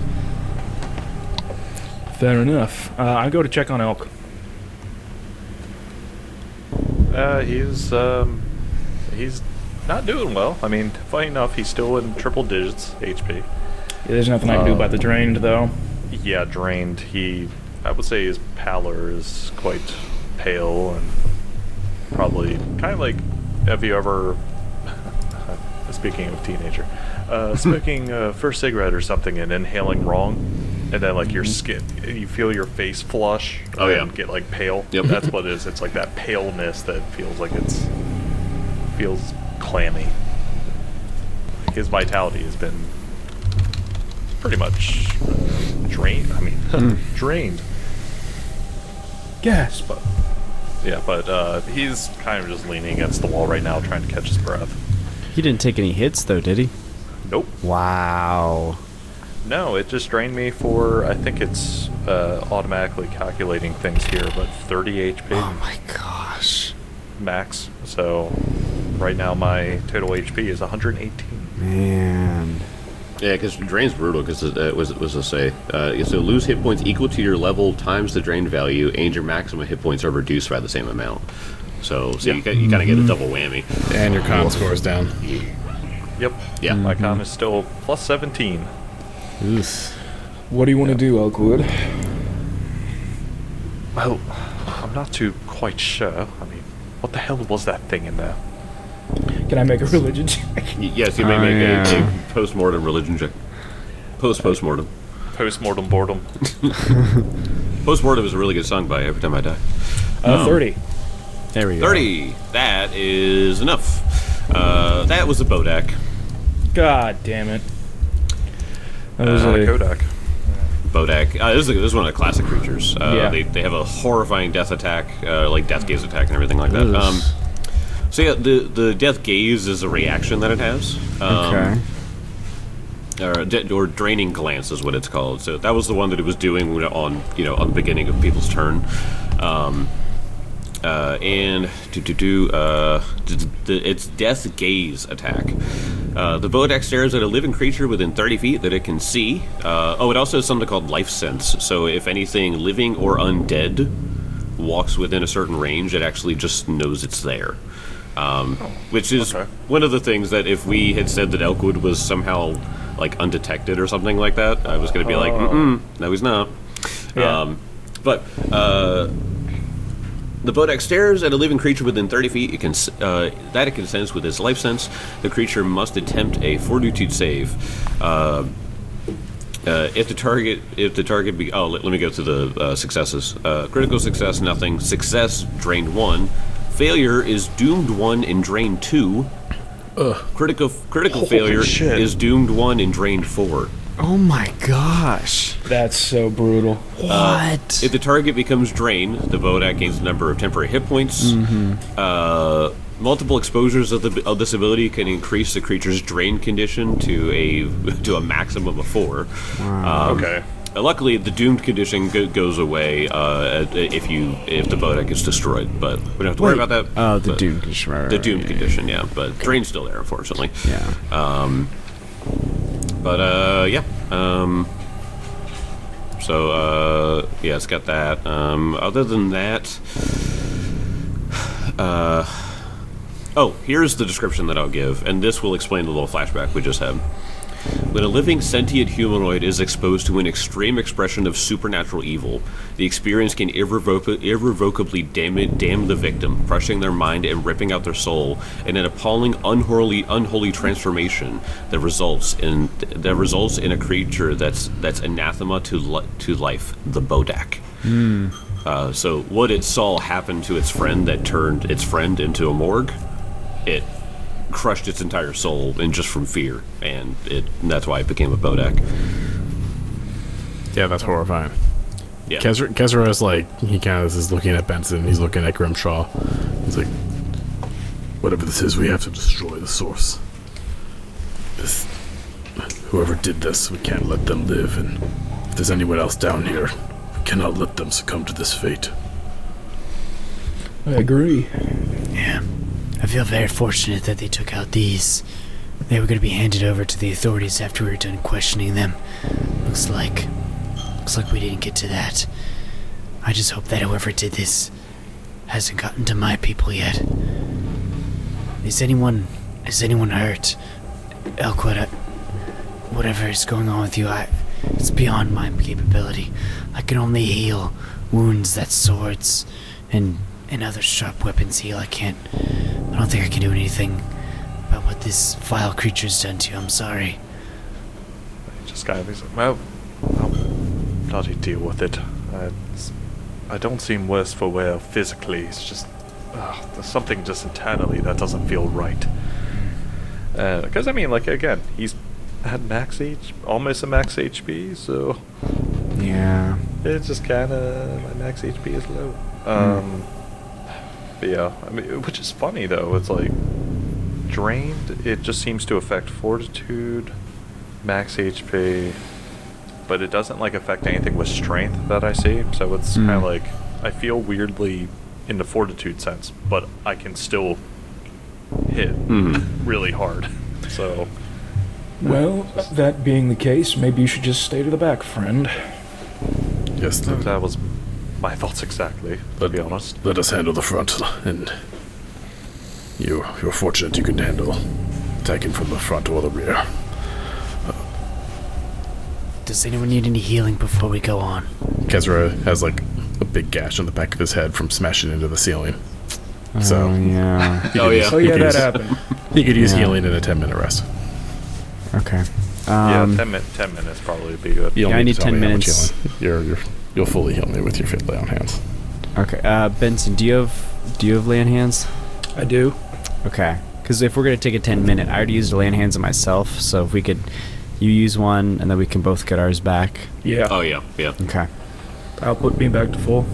Fair enough. Uh, I go to check on Elk. Uh, he's um, he's not doing well. I mean, funny enough, he's still in triple digits H P. Yeah, there's nothing I can do about the drained, though. Yeah, drained. He, I would say his pallor is quite pale and probably kind of like, have you ever, speaking of teenager, uh, smoking a first cigarette or something and inhaling wrong, and then like your skin, you feel your face flush Oh, yeah. and get like pale. Yep. That's what it is. It's like that paleness that feels like it's, feels clammy. His vitality has been pretty much uh, drained. I mean, drained. Gasp. But yeah, but uh, he's kind of just leaning against the wall right now, trying to catch his breath. He didn't take any hits though, did he? Nope. Wow. No, it just drained me for, I think it's uh, automatically calculating things here, but thirty H P Oh my gosh. max. So right now my total H P is one hundred eighteen. Man. Yeah, because drain's brutal. Because uh, was was to say, uh, so lose hit points equal to your level times the drain value, and your maximum hit points are reduced by the same amount. So, so Yeah. you got, you kind of get a double whammy. And your con score is down. Yep. Yeah. My con is still plus seventeen. Oof. What do you want to do, Elkwood? Well, I'm not too quite sure. I mean, what the hell was that thing in there? Can I make a religion check? Y- Yes, you may Oh, make a, yeah. a post-mortem religion check. Post post-mortem. Post-mortem boredom. Post-mortem is a really good song by Every Time I Die. Uh, thirty. There we go. thirty. That is enough. Uh, that was a Bodak. God damn it. That was Uh, a, Kodak. Bodak. Uh, this, is, this is one of the classic creatures. Uh, Yeah. they, they have a horrifying death attack, uh, like death gaze attack and everything like that. Ugh. Um, so yeah, the, the death gaze is a reaction that it has. Um, Okay. Or, de- or draining glance is what it's called. So that was the one that it was doing when- on you know on the beginning of people's turn. Um, uh, and do do do uh, d- d- d- its death gaze attack. Uh, the Bodak stares at a living creature within thirty feet that it can see. Uh, oh, it also has something called life sense. So if anything living or undead walks within a certain range, it actually just knows it's there. Um, which is okay. one of the things that if we had said that Elkwood was somehow like undetected or something like that, I was going to be like, mm no, he's not. Yeah. Um, but uh, the Bodak stares at a living creature within thirty feet. It can s- uh, that it can sense with its life sense. The creature must attempt a Fortitude save. Uh, uh, if the target, if the target, be, oh, let, let me go through the uh, successes. Uh, critical success, nothing. Success, drained one. Failure is doomed one and drained two. Ugh. Critical critical Holy failure shit. is doomed one and drained four. Oh my gosh. that's so brutal. What? If the target becomes drained, the Bodak gains a number of temporary hit points. Uh, multiple exposures of the of this ability can increase the creature's drain condition to a to a maximum of four. Um, Okay. uh, luckily, the doomed condition go- goes away uh, if you if the Bodak is destroyed, but we don't have to worry Wait. about that. Oh, the But- doom condition. Right, right, The right, doomed yeah, condition, yeah, but drain's still there, unfortunately. Yeah. But uh, yeah. Um, so uh, yeah, it's got that. Um, other than that, uh, oh, here's the description that I'll give, and this will explain the little flashback we just had. When a living sentient humanoid is exposed to an extreme expression of supernatural evil, the experience can irrevoc- irrevocably damn, damn the victim, crushing their mind and ripping out their soul, in an appalling, unholy, unholy transformation that results in that results in a creature that's that's anathema to li- to life, the Bodak. Uh, so what it saw happen to its friend that turned its friend into a morgue, it crushed its entire soul, and just from fear, and it and that's why it became a Bodak. Yeah, that's horrifying. Yeah. Kezra, Kezra is like, he kind of is looking at Benson, he's looking at Grimshaw. He's like, whatever this is, we have to destroy the source. This, whoever did this, we can't let them live, and if there's anyone else down here, we cannot let them succumb to this fate. I agree. Yeah. I feel very fortunate that they took out these. They were going to be handed over to the authorities after we were done questioning them. Looks like... Looks like we didn't get to that. I just hope that whoever did this hasn't gotten to my people yet. Is anyone is anyone hurt? Elkwood, I, whatever is going on with you, I, it's beyond my capability. I can only heal wounds that swords and, and other sharp weapons heal. I can't, I don't think I can do anything about what this vile creature's done to you. I'm sorry. Just kind of thinks, well, I'll bloody deal with it. I, it's- I don't seem worse for wear physically. It's just uh, there's something just internally that doesn't feel right. Because I mean, like again, he's at max H, almost a max H P, so Yeah. it's just kind of my max H P is low. Um, but yeah, I mean, which is funny though. It's like drained. It just seems to affect fortitude, max H P, but it doesn't like affect anything with strength that I see. So it's Mm. kind of like I feel weirdly in the fortitude sense, but I can still hit Mhm. really hard. So Well, that being the case, maybe you should just stay to the back, friend. Yes, let, that was my thoughts exactly. To let, be honest. let us handle the front, and you, you're fortunate you can handle attacking from the front or the rear. Does anyone need any healing before we go on? Kezra has like a big gash on the back of his head from smashing into the ceiling. So- Oh, yeah. He Oh, could yeah. use- Oh he yeah, could that use- happened. He could use Yeah. healing in a ten minute rest. Okay. Yeah, Um, ten, min- ten minutes probably would be good. You don't Yeah, I need need to tell ten me how much minutes. healing. You're, you're, you'll fully heal me with your fit lay on hands. Okay. Uh, Benson, do you have do you have lay on hands? I do. Okay. Because if we're gonna take a ten minute, I already used a lay on hands on myself. So if we could, you use one, and then we can both get ours back. Yeah. Oh yeah, yeah. Okay. I'll put me back to full.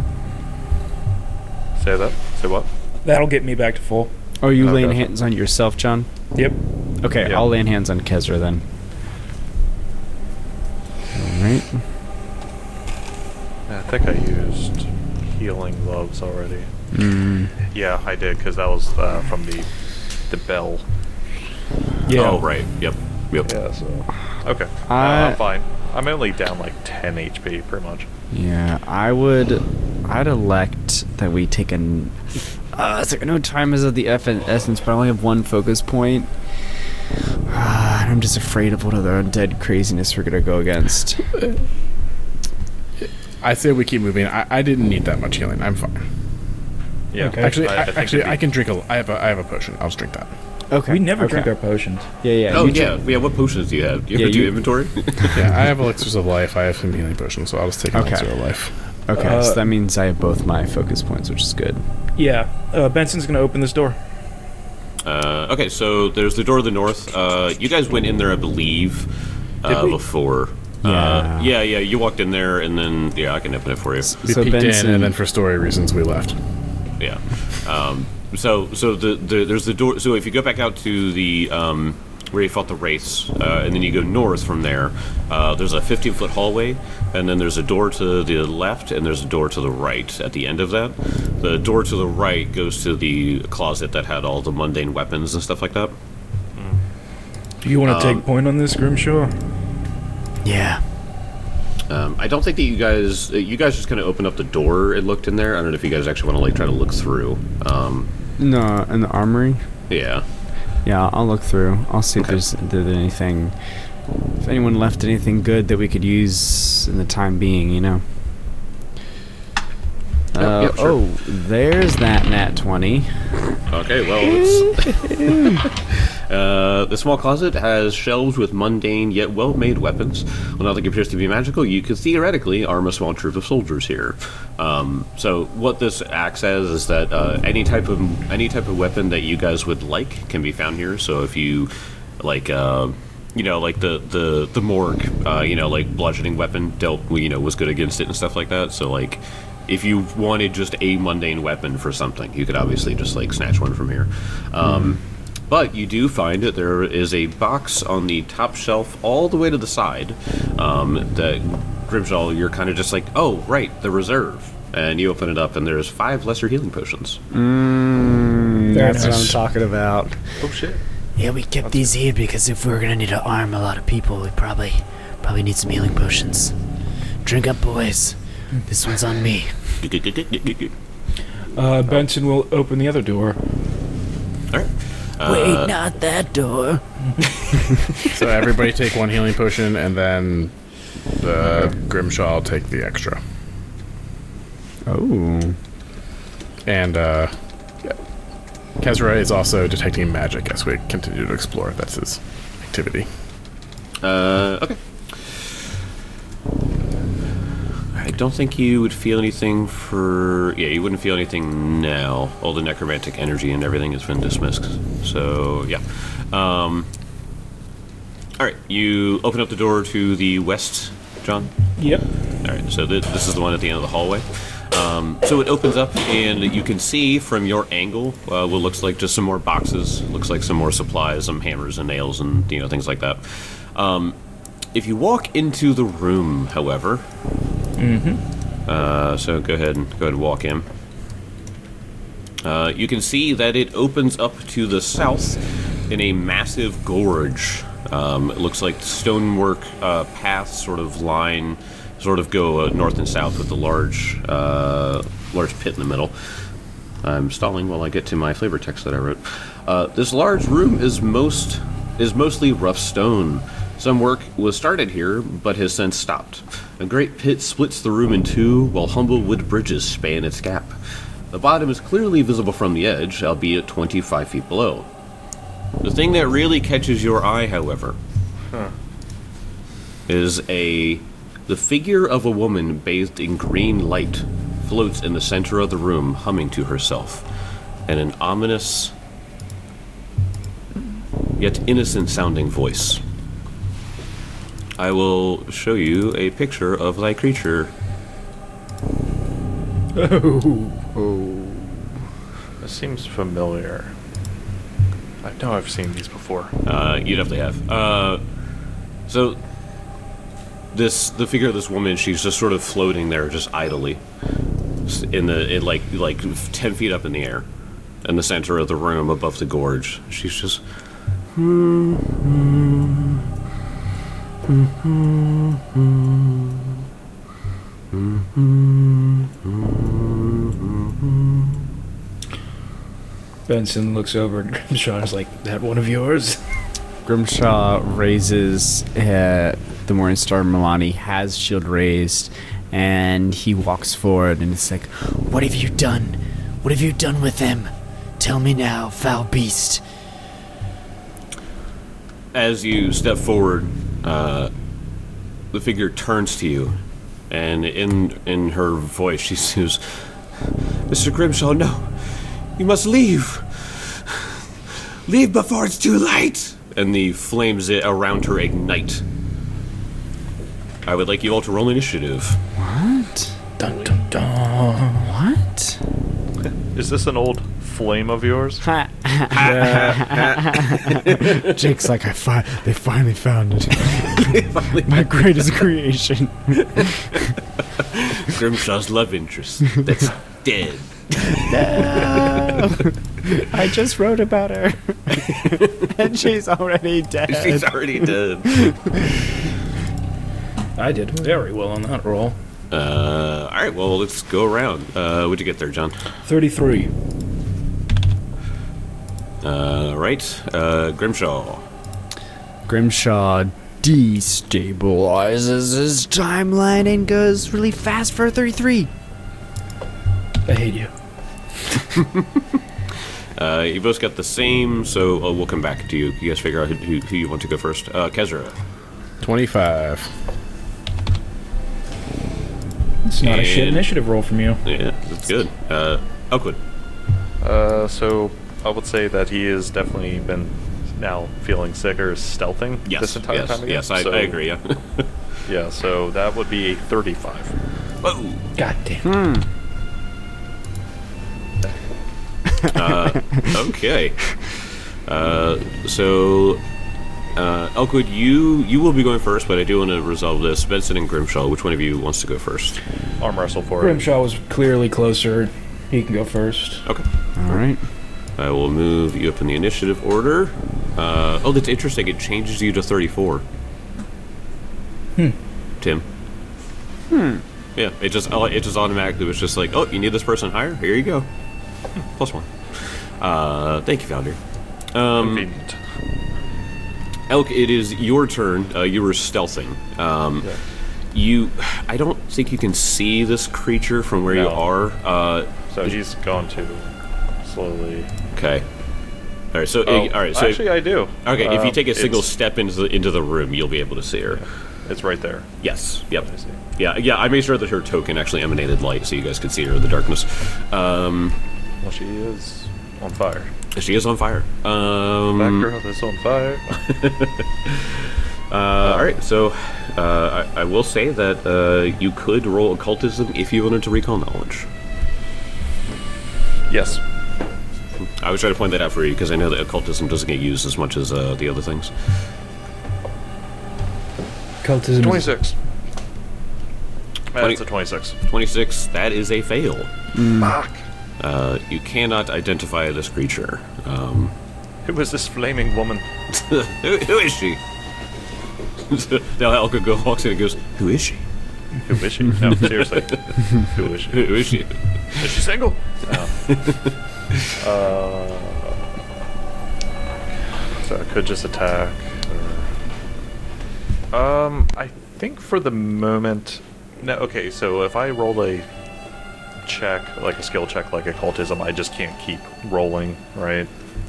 Say that. Say what? That'll get me back to full. Oh, you Oh, laying gotcha. hands on yourself, John? Yep. Okay, Yeah. I'll lay hands on Kezra then. Alright. I think I used healing gloves already. Mm. Yeah, I did because that was uh, from the the bell. Yeah. Oh right. Yep. Yep. Yeah. So okay, uh, I- I'm fine. I'm only down like ten H P, pretty much. Yeah, I would. I'd elect that we take an. Uh, it's like, I know time is of the F and essence, but I only have one focus point. Uh, I'm just afraid of what other undead craziness we're gonna go against. I say we keep moving. I, I didn't need that much healing. I'm fine. Yeah. Okay. Actually, I- I, I think actually, it'd be- I can drink a. I have a. I have a potion. I'll just drink that. Okay. We never okay. drink our potions. Yeah, yeah. Oh you yeah, drink- yeah. What potions do you have? Do you Yeah, ever do you- inventory? Yeah, I have elixirs of life. I have some healing potions, so I'll just take an Okay. elixir of life. Okay, Uh, so that means I have both my focus points, which is good. Yeah. Uh, Benson's gonna open this door. Uh, okay, so there's the door to the north. Uh, you guys went in there, I believe, uh, Did we? before. Uh, Yeah. yeah, yeah. You walked in there, and then yeah, I can open it for you. We So peeked Benson- in, and then for story reasons, we left. Yeah. Um, so so the, the there's the door. So if you go back out to the um, where you fought the wraiths, uh, and then you go north from there, uh, there's a fifteen foot hallway, and then there's a door to the left, and there's a door to the right. At the end of that, the door to the right goes to the closet that had all the mundane weapons and stuff like that. Do you want to Um, take point on this, Grimshaw? Yeah. Um, I don't think that you guys, uh, you guys just kind of opened up the door and looked in there. I don't know if you guys actually want to like try to look through. Um, No, in the armory. yeah. Yeah, I'll look through. I'll see Okay. if there's, if there's anything. If anyone left anything good that we could use in the time being, you know. Uh, yep, sure. Oh, there's that nat twenty. Okay, well, it's, uh, the small closet has shelves with mundane yet well-made weapons. While nothing appears to be magical, you could theoretically arm a small troop of soldiers here. Um, so, what this acts as is that uh, any type of any type of weapon that you guys would like can be found here. So, if you like. Uh, you know, like the the the morgue, uh, you know, like bludgeoning weapon dealt, you know, was good against it and stuff like that. So like, if you wanted just a mundane weapon for something, you could obviously just like snatch one from here. Um, But you do find that there is a box on the top shelf, all the way to the side. Um, that Grimshaw, you're kind of just like, oh right, the reserve, and you open it up, and there's five lesser healing potions. Mm, Very that's what nice. I'm talking about. Oh shit. Yeah, we kept these here because if we were gonna need to arm a lot of people, we probably probably need some healing potions. Drink up, boys. This one's on me. Uh, Benson will open the other door. All right. Wait, not that door. So everybody take one healing potion, and then the Grimshaw will take the extra. Oh. And uh, yeah. Kezra is also detecting magic as we continue to explore. That's his activity. Uh, okay. I don't think you would feel anything for... Yeah, you wouldn't feel anything now. All the necromantic energy and everything has been dismissed. So, yeah. Um, Alright, you open up the door to the west, John? Yep. Alright, so th- this is the one at the end of the hallway. Um, so it opens up, and you can see from your angle uh, what looks like just some more boxes. Looks like some more supplies, some hammers and nails and, you know, things like that. Um, if you walk into the room, however... Mm-hmm. Uh, so go ahead and go ahead and walk in. Uh, you can see that it opens up to the south in a massive gorge. Um, it looks like stonework uh, paths sort of line, sort of go uh, north and south with the large, uh, large pit in the middle. I'm stalling while I get to my flavor text that I wrote. Uh, this large room is most is mostly rough stone. Some work was started here, but has since stopped. A great pit splits the room in two, while humble wood bridges span its gap. The bottom is clearly visible from the edge, albeit twenty-five feet below. The thing that really catches your eye, however, huh. is a... The figure of a woman bathed in green light floats in the center of the room, humming to herself, and an ominous, yet innocent-sounding voice. I will show you a picture of thy creature. Oh. Oh. This seems familiar. I know I've seen these before. Uh, you definitely have. Uh, so, this the figure of this woman, she's just sort of floating there, just idly, in the in like like ten feet up in the air, in the center of the room above the gorge. She's just. Hmm, hmm. Mm-hmm, mm-hmm, mm-hmm. Benson looks over and Grimshaw is like, that one of yours? Grimshaw raises uh, the Morningstar Milani, has shield raised, and he walks forward and it's like, What have you done? What have you done with them? Tell me now, foul beast. As you step forward, uh, the figure turns to you, and in in her voice she says, Mister Grimshaw, no, you must leave. Leave before it's too late. And the flames around her ignite. I would like you all to roll initiative. what? Dun dun dun. What? Is this an old flame of yours? Jake's like, I fi- they finally found it. My greatest creation. Grimshaw's love interest. That's dead. No. I just wrote about her. And she's already dead. She's already dead. I did very well on that roll. Uh, all right, well, let's go around. Uh, what'd you get there, John? thirty-three. Uh, right. Uh, Grimshaw. Grimshaw destabilizes his timeline and goes really fast for a thirty-three. I hate you. Uh, you both got the same, so uh, we'll come back to you. You guys figure out who, who, who you want to go first. Uh, Kezra. twenty-five. It's not a shit And- initiative roll from you. Yeah, that's good. Uh, Elkwood. Uh, so I would say that he has definitely been now feeling sick or stealthing Yes, this entire yes, time again. yes, I, So- I agree, yeah. Yeah, so that would be a thirty-five. Whoa! God damn. Hmm. Uh, okay. Uh, so, uh, Elkwood, you you will be going first, but I do want to resolve this. Benson and Grimshaw, which one of you wants to go first? Arm wrestle for it. Grimshaw was clearly closer. He can go first. Okay. All right. I will move you up in the initiative order. Uh, oh, that's interesting. It changes you to thirty-four. Hmm. Tim. Hmm. Yeah, it just it just automatically was just like, oh, you need this person higher? Here you go. Plus one. Uh, thank you, Founder. Um, Convenient. Elk, it is your turn. Uh, you were stealthing. Um, Yeah. You, I don't think you can see this creature from where you No. are. Uh, So he's going to slowly. okay. All right. So, Oh, uh, all right. So, actually, I do. okay. if you Um, take a single it's- step into the into the room, you'll be able to see her. It's right there. Yes. Yep. I see. Yeah. Yeah. I made sure that her token actually emanated light, so you guys could see her in the darkness. Um, Well, she is on fire. she is on fire. That Um, girl is on fire. Uh, all right, so uh, I, I will say that uh, you could roll occultism if you wanted to recall knowledge. Yes. I was trying to point that out for you because I know that occultism doesn't get used as much as uh, the other things. Cultism. twenty-six. Twenty- That's a twenty-six. twenty-six, that is a fail. Fuck. Uh, you cannot identify this creature. Um, Who is this flaming woman? who, who is she? Now Elka go, walks in and goes, who is she? Who is she? No, seriously. Who is she? Who is she? Is she single? No. uh, so I could just attack. Or, um, I think for the moment. No. Okay. So if I roll a check, like a skill check, like occultism, I just can't keep rolling, right?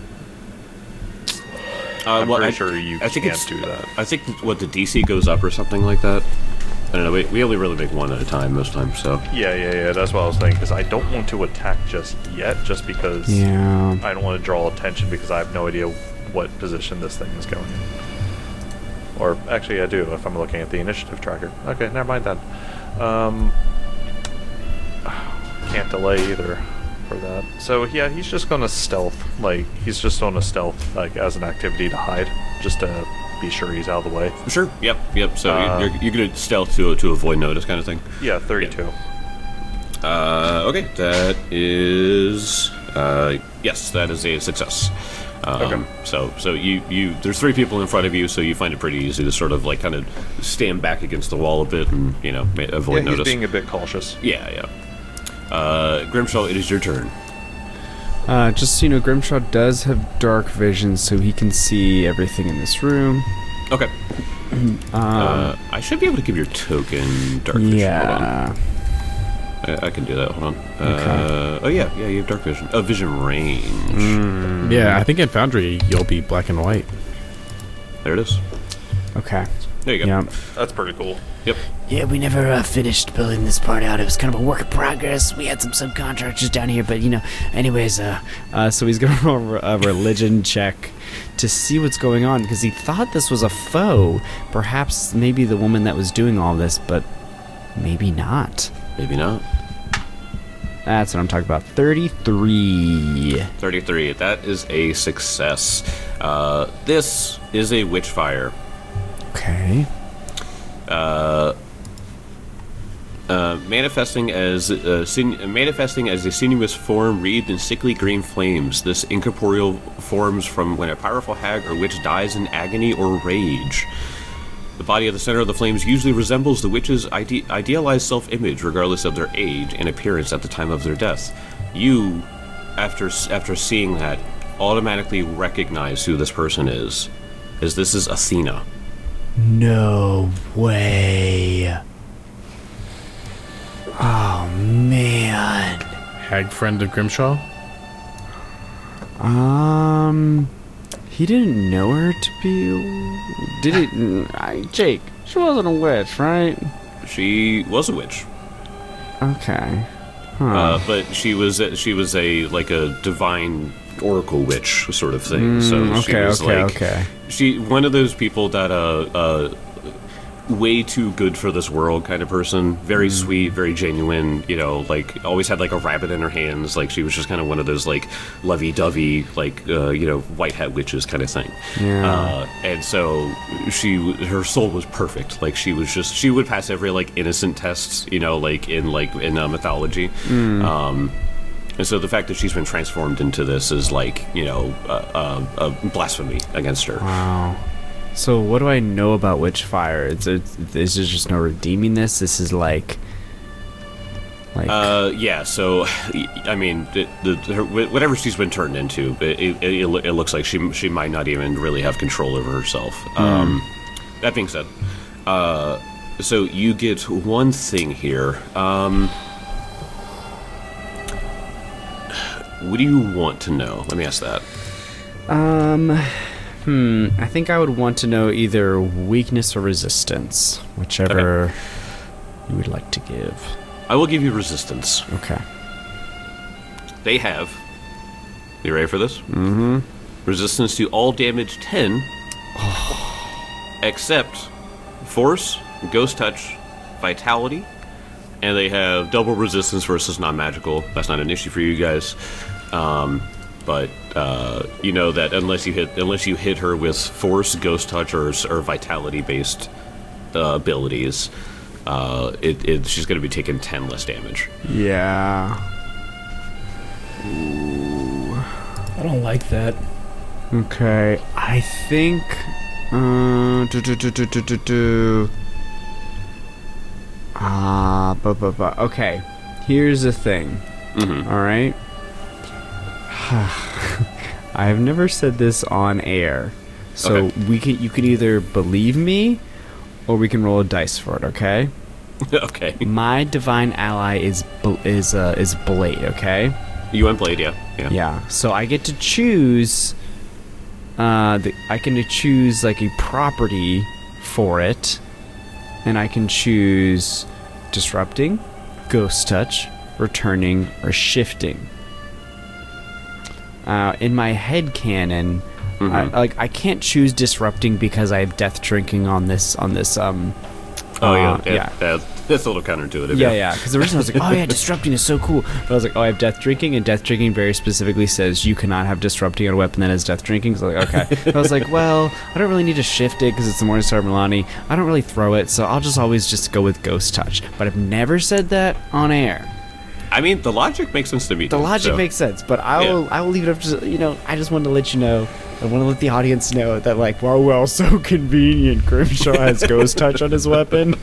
Uh, I'm well, pretty I, sure you I think can't it's, do that. I think what the D C goes up or something like that. I don't know. We, we only really make one at a time most times, so. Yeah, yeah, yeah. That's what I was thinking. Because I don't want to attack just yet, just because Yeah. I don't want to draw attention because I have no idea what position this thing is going in. Or actually, I do if I'm looking at the initiative tracker. Okay, never mind then. Um, can't delay either for that. So yeah, he's just gonna stealth. Like he's just on a stealth, like as an activity to hide, just to be sure he's out of the way. Sure. Yep. Yep. So Uh, you're, you're gonna stealth to to avoid notice, kind of thing. Yeah, thirty-two. Uh, okay, that is uh, yes, that is a success. Um, Okay. So so you you there's three people in front of you, so you find it pretty easy to sort of like kind of stand back against the wall a bit and you know ma- Yeah, avoid he's notice. being a bit cautious. yeah. Yeah. Uh, Grimshaw, it is your turn. Uh, just so you know, Grimshaw does have dark vision, so he can see everything in this room. Okay. Um, Uh, I should be able to give your token dark vision. Hold on. yeah. I, I can do that. Hold on. Uh, oh yeah, yeah, you have dark vision. Uh, vision range. Mm. Yeah, I think in Foundry you'll be black and white. There it is. Okay. There you go. Yeah. That's pretty cool. Yep. Yeah, we never uh, finished building this part out. It was kind of a work in progress. We had some subcontractors down here, but you know, anyways, uh, Uh, so he's gonna roll a religion check to see what's going on because he thought this was a foe. Perhaps maybe the woman that was doing all this, but maybe not. Maybe not. That's what I'm talking about. thirty-three. thirty-three. That is a success. Uh, this is a witch fire. Okay. Uh, uh, manifesting as uh, sin- manifesting as a sinuous form wreathed in sickly green flames. This incorporeal forms from when a powerful hag or witch dies in agony or rage. The body at the center of the flames usually resembles the witch's ide- idealized self-image, regardless of their age and appearance at the time of their death. You, after after seeing that, automatically recognize who this person is, as this is Athena. no way. Oh man. Hag friend of Grimshaw? Um, he didn't know her to be. Did he? I, Jake, she wasn't a witch, right? She was a witch. Okay. Huh. Uh, but she was she was a like a divine oracle witch sort of thing. so Mm, she okay, was okay, like okay. she one of those people that uh uh way too good for this world kind of person. Very Mm. sweet, very genuine. You know, like always had like a rabbit in her hands. Like she was just kind of one of those like lovey-dovey like uh, you know white hat witches kind of thing. Yeah. Uh, and so she her soul was perfect. Like she was just she would pass every like innocent test. You know, like in like in uh, mythology. Mm. Um, and so the fact that she's been transformed into this is like, you know, uh, uh, a blasphemy against her. Wow. So what do I know about Witchfire? It's, it's is there just no redeeming this? This is like Like, Uh, yeah. So, I mean, the, the, her, whatever she's been turned into, it, it, it, it looks like she she might not even really have control over herself. Um, that being said, uh, so you get one thing here. Um, what do you want to know? Let me ask that. um, hmm. I think I would want to know either weakness or resistance, whichever Okay. you would like to give. I will give you resistance. Okay. They have. You ready for this? Mm-hmm. Resistance to all damage ten, except force, ghost touch, vitality, and they have double resistance versus non-magical. That's not an issue for you guys, um, but uh, you know that unless you hit unless you hit her with force, ghost touch, or, or vitality-based uh, abilities, uh, it, it she's going to be taking ten less damage. Yeah. I don't like that. Okay. I think. Uh, do, do, do, do, do, do, do. Ah, bu- bu- bu- okay. Here's the thing. Mm-hmm. All right. I have never said this on air, so Okay. we can. You can either believe me, or we can roll a dice for it. Okay. Okay. My divine ally is bl- is uh, is Blade. Okay. You went Blade, yeah. Yeah. Yeah. So I get to choose. Uh, the, I can choose like a property for it, and I can choose disrupting, ghost touch, returning, or shifting. Uh, in my head canon, Mhm. I, like I can't choose disrupting because I have death drinking on this on this um. Oh, uh, yeah. yeah. yeah. That, that's a little counterintuitive. Yeah, yeah. Because originally I was like, oh yeah, disrupting is so cool. But I was like, oh, I have death drinking, and death drinking very specifically says you cannot have disrupting on a weapon that has death drinking. So I was like, okay. I was like, well, I don't really need to shift it because it's the Morningstar Milani. I don't really throw it, so I'll just always just go with Ghost Touch. But I've never said that on air. I mean, the logic makes sense to me. The logic so. makes sense, but I will I will leave it up to, you know, I just wanted to let you know. I want to let the audience know that, like, wow, well, so convenient. Grimshaw has Ghost Touch on his weapon.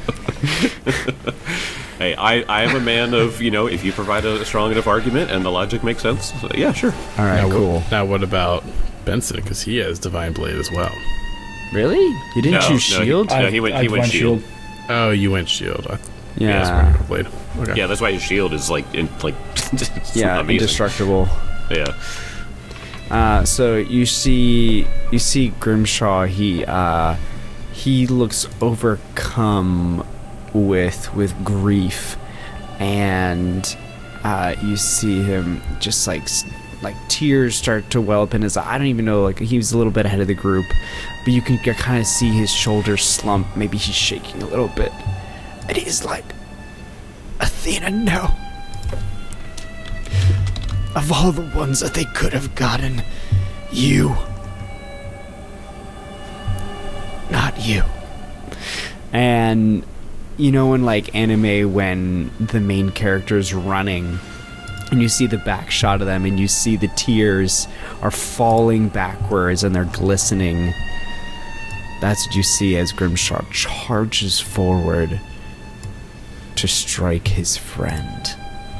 Hey, I, I am a man of, you know, if you provide a strong enough argument and the logic makes sense, so yeah, sure. All right, now, cool. What, now, what about Benson? Because he has Divine Blade as well. Really? You didn't No, choose no, he- Shield? No, I've- he went- he I've went run shield. Oh, you went Shield. I, Yeah. that's Blade. Okay. Yeah, that's why his shield is, like, in, like it's Yeah, amazing. indestructible. Yeah. Uh, so you see, you see Grimshaw. He uh, he looks overcome with with grief, and uh, you see him just like s- like tears start to well up in his eye. I don't even know. Like, he was a little bit ahead of the group, but you can kind of see his shoulders slump. Maybe he's shaking a little bit, and he's like, "Athena, no." Of all the ones that they could have gotten, you. Not you. And you know, in like anime, when the main character's running and you see the back shot of them and you see the tears are falling backwards and they're glistening, that's what you see as Grimshaw charges forward to strike his friend.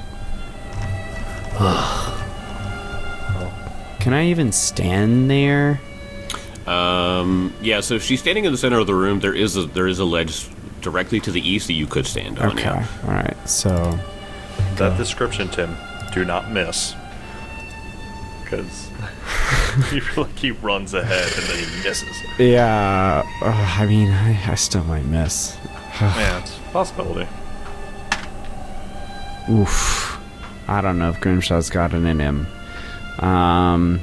Can I even stand there? Um, yeah, so if she's standing in the center of the room, there is a there is a ledge directly to the east that you could stand on. Okay, Yeah. alright, so That description, Tim, do not miss. Because you feel like he runs ahead and then he misses. yeah, uh, I mean, I, I still might miss. Yeah, it's a possibility. Oof. I don't know if Grimshaw's got it in him. Um,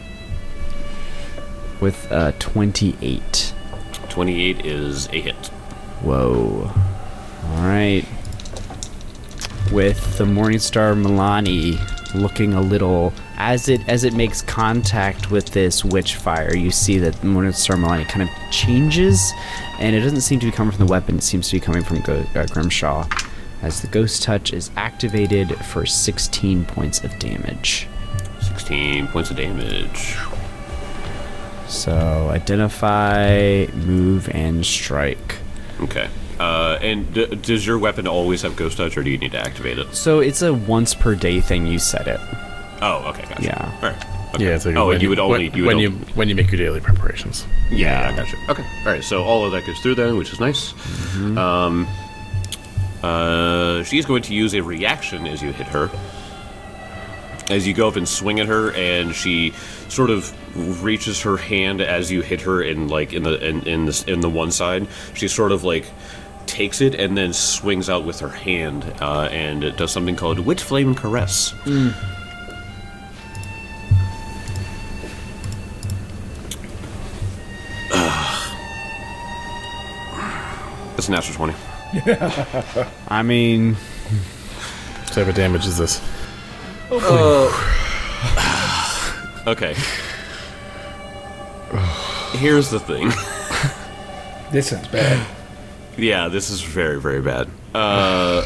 with uh, twenty-eight. twenty-eight is a hit. Whoa. Alright. With the Morningstar Milani looking a little, as it as it makes contact with this witch fire, you see that the Morningstar Milani kind of changes, and it doesn't seem to be coming from the weapon, it seems to be coming from Go- uh, Grimshaw, as the Ghost Touch is activated for sixteen points of damage. sixteen points of damage. So, identify, move, and strike. Okay. Uh, and d- does your weapon always have ghost touch, or do you need to activate it? So it's a once per day thing. You set it. Oh, okay, gotcha. Yeah. All right. Okay. Yeah, it's like oh, when and you would only when, you would when only, you when you make your daily preparations. Yeah, yeah, I gotcha. Okay. All right. So all of that goes through then, which is nice. Mm-hmm. Um, uh, she's going to use a reaction as you hit her. As you go up and swing at her, and she sort of reaches her hand as you hit her in like in the in in, this, in the one side. She sort of like takes it and then swings out with her hand, uh, and it does something called Witch Flame Caress. Mm. That's a natural twenty. I mean, What type of damage is this? Okay. Here's the thing. This sounds bad. Yeah, this is very, very bad. Uh,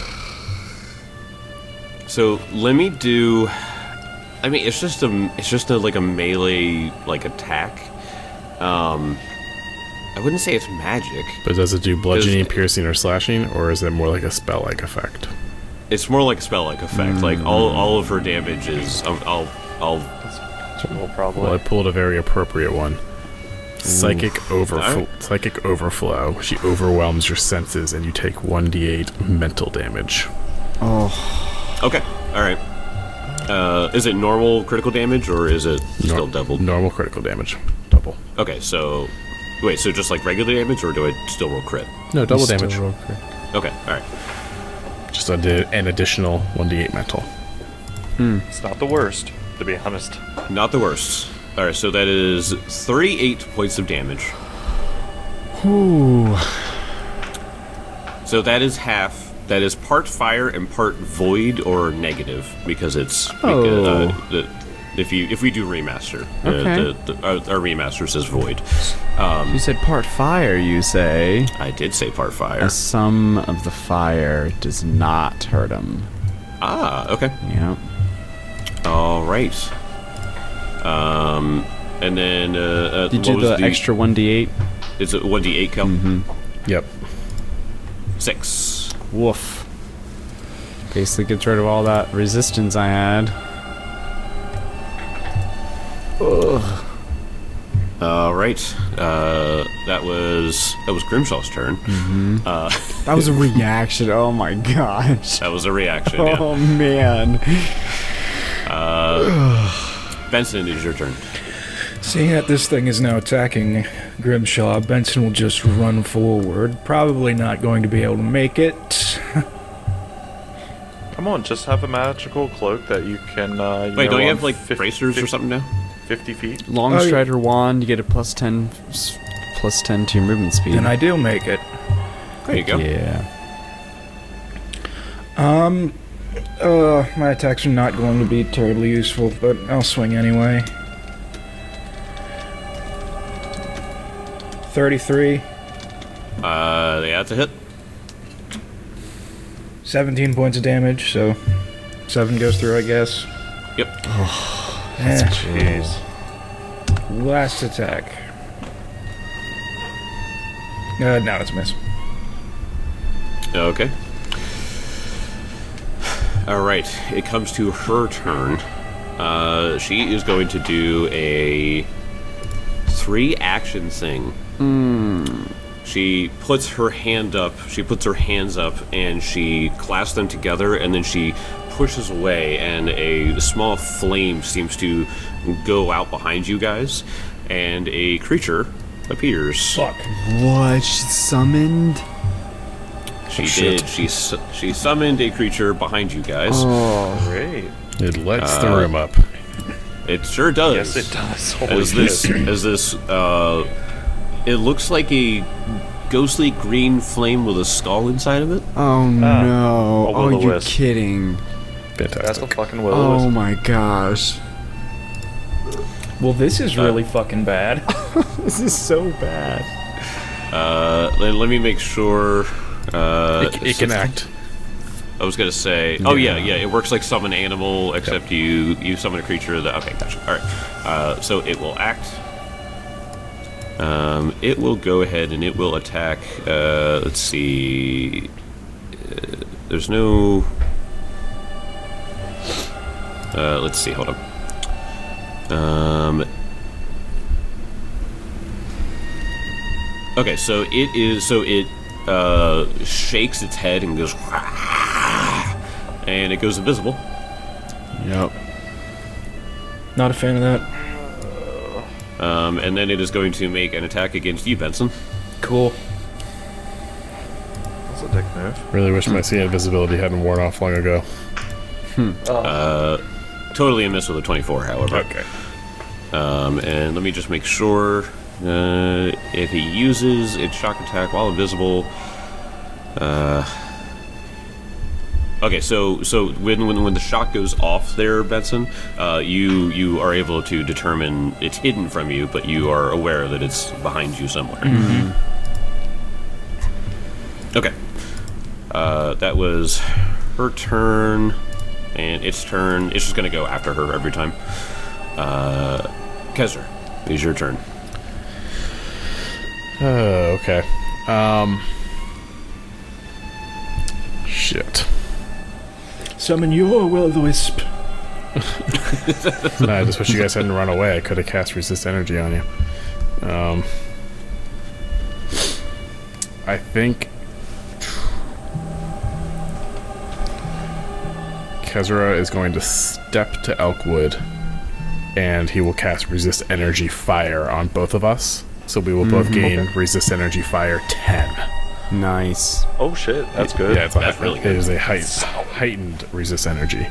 so let me do. I mean, it's just a, it's just a like a melee like attack. Um, I wouldn't say it's magic. But does it do bludgeoning, Does- piercing, or slashing, or is it more like a spell-like effect? It's more like a spell-like effect. Like all, all of her damage is. I'll, I'll, I'll Well, probably. Well, I pulled a very appropriate one. Psychic overflow. Alright. Psychic overflow. She overwhelms your senses, and you take one d eight mental damage. oh, Okay. All right. Uh, is it normal critical damage or is it still Nor- doubled? Normal critical damage, double. Okay, so wait, so just like regular damage, or do I still roll crit? No, double still damage. roll crit. Okay. All right. Just a di- an additional one d eight mental. It's not the worst, to be honest. Not the worst. All right, so that is thirty-eight points of damage. Ooh. So that is half. That is part fire and part void or negative because it's Oh. because, uh, the, if you if we do remaster, uh, Okay. the, the, our, our remaster says void. You said part fire. You say I did say part fire. a sum of the fire does not hurt him. Ah, okay. Yeah. All right. Um, and then uh, uh, Did what you was do the extra one d eight? Is it one d eight kill? Yep. Six. Woof. Basically gets rid of all that resistance I had. All right. Uh, that was that was Grimshaw's turn. Uh, That was a reaction. Oh my gosh. that was a reaction. Yeah. Oh man. Benson, it is your turn. Seeing that this thing is now attacking Grimshaw, Benson will just run forward. Probably not going to be able to make it. Come on, just have a magical cloak that you can. Uh, you Wait, know, don't you on have like fif- bracers or fif- something now? Fifty feet. Long Oh, yeah. strider wand, you get a plus ten s- plus ten to your movement speed. And I do make it. There you go. Yeah. Um, uh, my attacks are not going to be terribly useful, but I'll swing anyway. thirty-three, Uh, yeah, that's a hit. seventeen points of damage, so seven goes through, I guess. Yep. Eh, Jeez. last attack. Uh, no, it's a miss. Okay. All right. It comes to her turn. Uh, she is going to do a three action thing. She puts her hand up. She puts her hands up, and she clasps them together, and then she pushes away, and a small flame seems to go out behind you guys, and a creature appears. Fuck. What? She summoned? She did. She su- she summoned a creature behind you guys. Oh. Great. It lights Uh, the room up. It sure does. Yes, it does. Holy As this, shit. as this, uh, it looks like a ghostly green flame with a skull inside of it. Oh no. a Oh, you're will-o-wisp. kidding. That's a Fantastic. fucking will. Oh my gosh. Well, this is really fucking bad. This is so bad. Uh, let, let me make sure. Uh, It, it can act. I was gonna say. Oh yeah, Yeah. yeah. It works like summon animal, except you you summon a creature that. Okay, gotcha. All right. Uh, so it will act. Um, it will go ahead and it will attack. Uh, let's see. Uh, there's no. Uh, let's see. Hold on. Um. Okay, so it is. So it uh, shakes its head and goes, and it goes invisible. Yep. Not a fan of that. Um, and then it is going to make an attack against you, Benson. Cool. That's a dick move. Really wish my sea invisibility hadn't worn off long ago. Uh, totally a miss with a twenty-four, however. Okay. Um, and let me just make sure. Uh, if he uses its shock attack while invisible. Uh, okay, so so when, when when the shock goes off there, Benson, uh, you you are able to determine it's hidden from you, but you are aware that it's behind you somewhere. Mm-hmm. Okay. Uh, that was her turn, and its turn. It's just going to go after her every time. Uh, Kezra, it's your turn. Oh, okay. Um. Shit. Summon your will-o-the-wisp. No, I just wish you guys hadn't run away. I could have cast resist energy on you. Um. I think Kezra is going to step to Elkwood, and he will cast resist energy fire on both of us. So we will both gain Okay. resist energy fire ten. Nice. Oh shit, that's good. Yeah, it's a, That's really It good. is a height, heightened resist energy.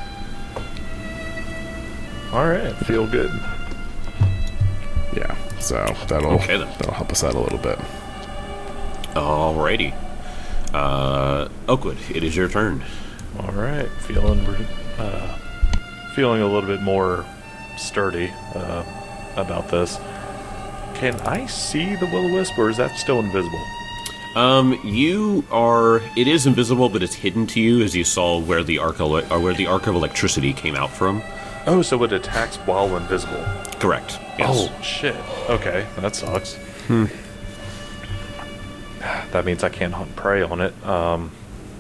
Alright, feel good. Yeah, so that'll Okay, then. that'll help us out a little bit. Alrighty. Uh, Oakwood, it is your turn. Alright, feeling re- uh, feeling a little bit more sturdy uh, about this. Can I see the will-o-wisp, or is that still invisible? Um, you are. It is invisible, but it's hidden to you, as you saw where the arc, ele- or where the arc of electricity came out from. Oh, so it attacks while invisible. Correct. Yes. Oh, shit. Okay, that sucks. Hmm. That means I can't hunt prey on it. Um,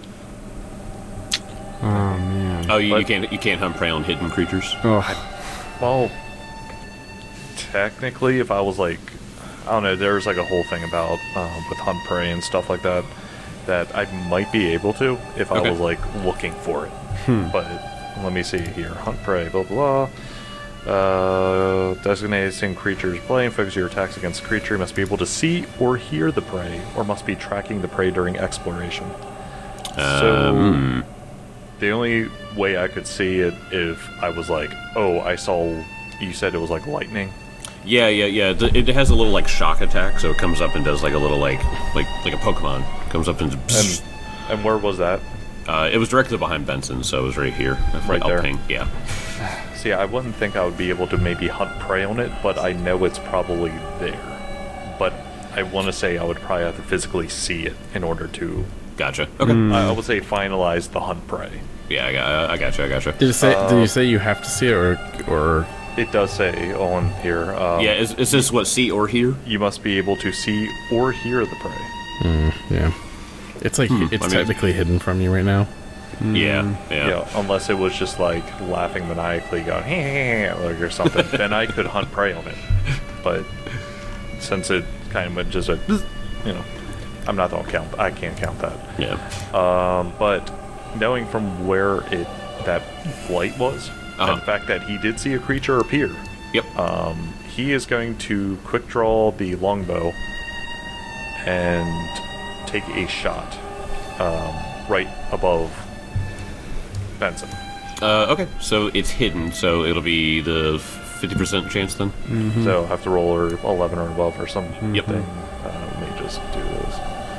Oh man. Oh, you, you But- can't. You can't hunt prey on hidden creatures. Oh. well, technically, if I was like, I don't know, there's like a whole thing about um, with hunt prey and stuff like that, that I might be able to if I Okay. was like looking for it. But let me see here. Hunt prey, blah blah blah. Uh, designating creatures playing. Focus your attacks against the creature. You must be able to see or hear the prey, or must be tracking the prey during exploration. Um, So the only way I could see it if I was like, oh, I saw. You said it was like lightning. Yeah, yeah, yeah. Th- It has a little like shock attack, so it comes up and does like a little like like like a Pokemon comes up and. And and where was that? Uh, it was directly behind Benson, so it was right here. Right I'll there. ping- Yeah. See, I wouldn't think I would be able to maybe hunt prey on it, but I know it's probably there. But I want to say I would probably have to physically see it in order to. Gotcha. Okay. I, I would say finalize the hunt prey. Yeah, I got. I gotcha. I gotcha. Did it say? did you say you have to see it, or or? It does say on here. Um, Yeah. Is, is this what see or hear? You must be able to see or hear the prey. Yeah, it's like it's I mean- technically hidden from you right now. Yeah. Yeah. Yeah, unless it was just like laughing maniacally, going "Hey," like or something. Then I could hunt prey on it. But since it kind of went just like, you know, I'm not gonna count. I can't count that. Yeah. Um, but knowing from where it that light was, Uh-huh. and the fact that he did see a creature appear, Yep. um, he is going to quick draw the longbow and take a shot um, right above Benson. Uh, okay. So it's hidden, so it'll be the fifty percent chance then. So I have to roll or eleven or above or something. Yep. Uh, let me just do this.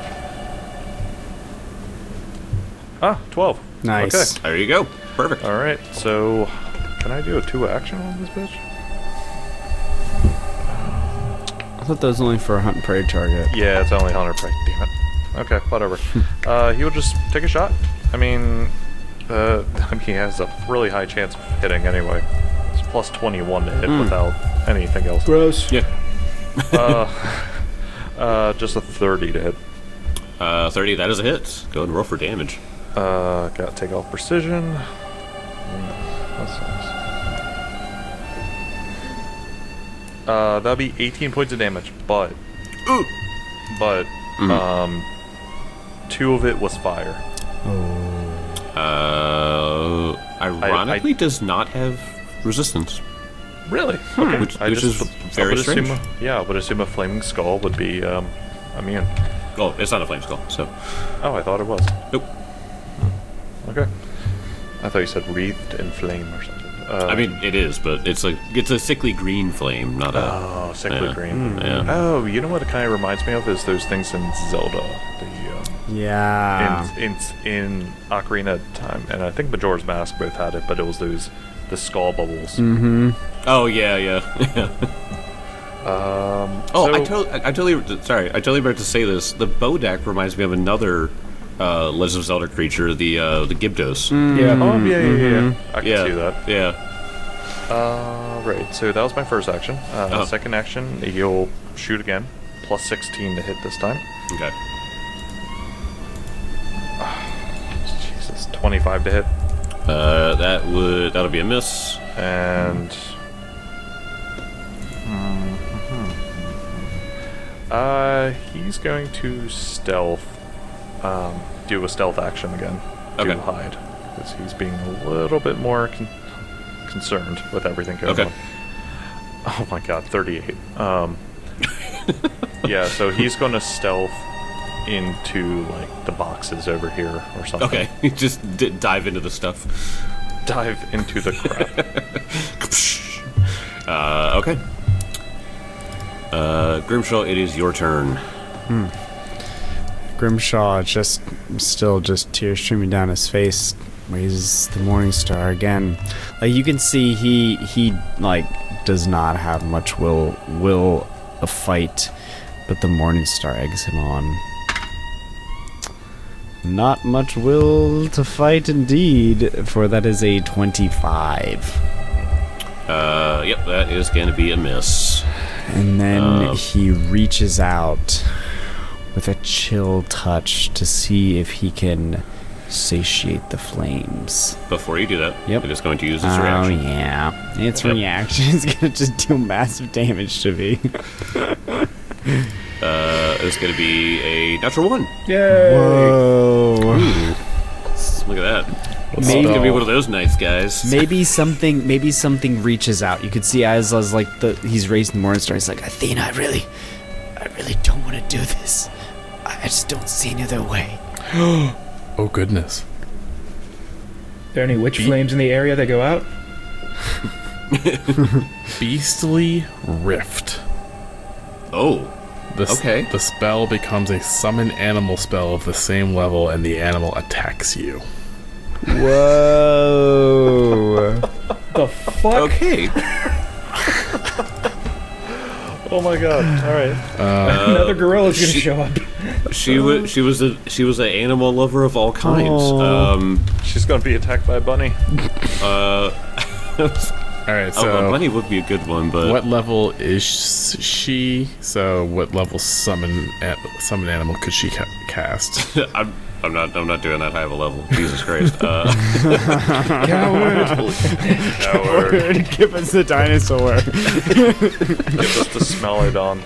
Ah, twelve. Nice. Okay. There you go. Perfect. All right. So, can I do a two action on this bitch? I thought that was only for a hunt and prey target. Yeah, it's only hunter prey. Damn it. Okay, whatever. uh, he'll just take a shot. I mean, uh, I mean, he has a really high chance of hitting anyway. It's plus twenty-one to hit Mm. without anything else. Gross. Yeah. uh, uh, just a thirty to hit. Uh, thirty, that is a hit. Go ahead and roll for damage. Uh, gotta take off precision. Mm, that sucks. Uh, that'd be eighteen points of damage, but, Ooh. but, Mhm. um, two of it was fire. Uh, ironically, does not have resistance. Really? Okay. Which- I which just is would- I very would assume strange. a- yeah, I would assume a flaming skull would be, um, immune. Oh, it's not a flame skull, so. Oh, I thought it was. Nope. Okay. I thought you said wreathed in flame or something. Uh, I mean, it is, but it's a it's a sickly green flame, not a. oh, sickly yeah. green. Yeah. Oh, you know what it kind of reminds me of is those things in Zelda, the um, Yeah. in, in in Ocarina of Time, and I think Majora's Mask both had it, but it was those the skull bubbles. Mm-hmm. Oh yeah, yeah. Um, oh, so- I, to- I, I totally sorry. I totally meant to say this. The Bodak reminds me of another uh, Legend of Zelda creature, the uh, the Gibdos. Yeah. Oh yeah, yeah, yeah. I can yeah, see that. Yeah. Uh, right. So that was my first action. Uh, Oh. Second action, he'll shoot again, plus sixteen to hit this time. Okay. Jesus, twenty-five to hit, Uh, that would that'll be a miss. and uh, he's going to stealth, um, do a stealth action again to Okay. hide, because he's being a little bit more con- concerned with everything going Okay. on. Oh my god, thirty-eight. Um, yeah, so he's going to stealth into like the boxes over here or something. Okay, just d- dive into the stuff. Dive into the crap. uh, okay. Uh, Grimshaw, it is your turn. Grimshaw just still just tears streaming down his face, raises the Morning Star again. Like you can see he he like does not have much will will a fight, but the Morning Star eggs him on. Not much will to fight indeed, for that is a twenty-five. Uh, yep, that is going to be a miss. And then Uh, he reaches out with a chill touch to see if he can satiate the flames. Before you do that, Yep. it is going to use its Oh reaction. yeah, its Yep. reaction is gonna just deal massive damage to me. Uh, it's going to be a natural one. Yay! Whoa. Look at that. It's Maybe- going to be one of those nights, guys. Maybe something, maybe something reaches out. You could see as, as like the he's raising the Morning Star. He's like, Athena, I really, I really don't want to do this. I I just don't see any other way. Oh goodness. Are there any witch flames in the area that go out? Beastly Rift. Oh, The, s- Okay. The spell becomes a summon animal spell of the same level, and the animal attacks you. "Whoa!" The fuck? okay. Oh my god! All right. Another gorilla's gonna she- show up. She was she was a she was an animal lover of all kinds. Aw. Um, She's gonna be attacked by a bunny. uh, All right, oh, a so bunny would be a good one, but what level is she? So, what level summon a- summon animal could she ca- cast? I'm I'm not I'm not doing that high of a level. Jesus Christ. Uh, Coward. Give us the dinosaur. Give us the Smellodon.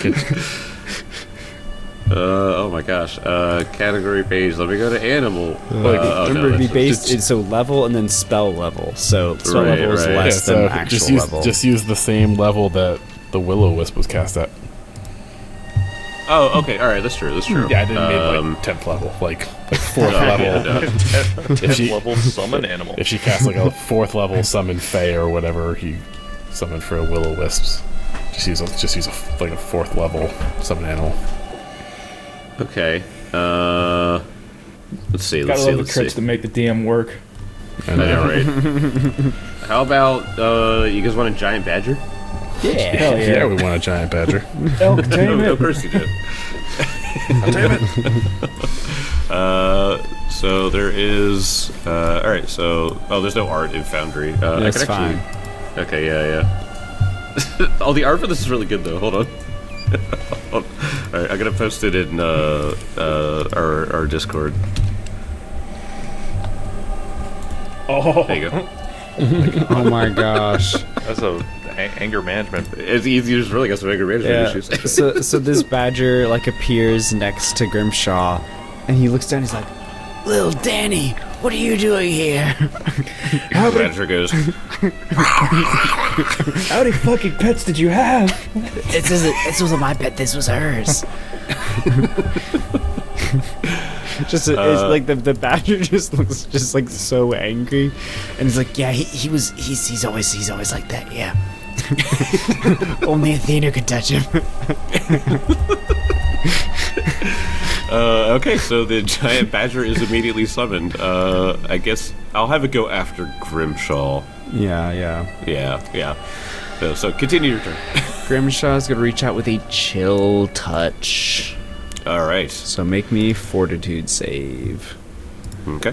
uh, oh my gosh. Uh, category page. Let me go to animal. Uh, oh, no, Remember to be that's- based it's so level and then spell level. So spell Right, level is right. less Yeah, than so actual just use level. just use the same level that the Will-O-Wisp was cast at. Oh, okay. All right. That's true. That's true. Yeah, I didn't mean Um, like tenth level, like like fourth no, level. yeah, no. Tenth she- level summon animal. If she casts like a fourth level summon Fae or whatever he summoned for a Will-O-Wisps, just use a, just use a, like a fourth level summon animal. Okay. Uh, let's see. Let's Gotta see. love the Let's tricks see. to make the D M work. And I know, then, right? How about uh, you guys want a giant badger? yeah. Hell yeah, yeah. we want a giant badger. Elk, No, tame no, it. of course you do. Damn it! Uh, so there is. Uh, all right. So oh, there's no art in Foundry. Uh, That's I can actually. Okay. Yeah. Yeah. Oh, the art for this is really good though. Hold on. All right, I'm gonna post it in uh, uh, our our Discord. Oh, There you go. Oh my gosh. That's a, a- anger management. It's easy. You just really got some anger management Yeah. issues. so so this badger like appears next to Grimshaw, and he looks down. He's like, Little Danny, what are you doing here? The manager goes, how many fucking pets did you have? This isn't. This wasn't my pet. This was hers. just it's like the the badger just looks just like so angry, and he's like, Yeah, he, he was. He's he's always he's always like that. Yeah. Only Athena could touch him. uh, okay, so the giant badger is immediately summoned. Uh, I guess I'll have it go after Grimshaw. yeah, yeah. Yeah, yeah. So, so continue your turn. Grimshaw's gonna reach out with a chill touch. All right. So make me fortitude save. Okay.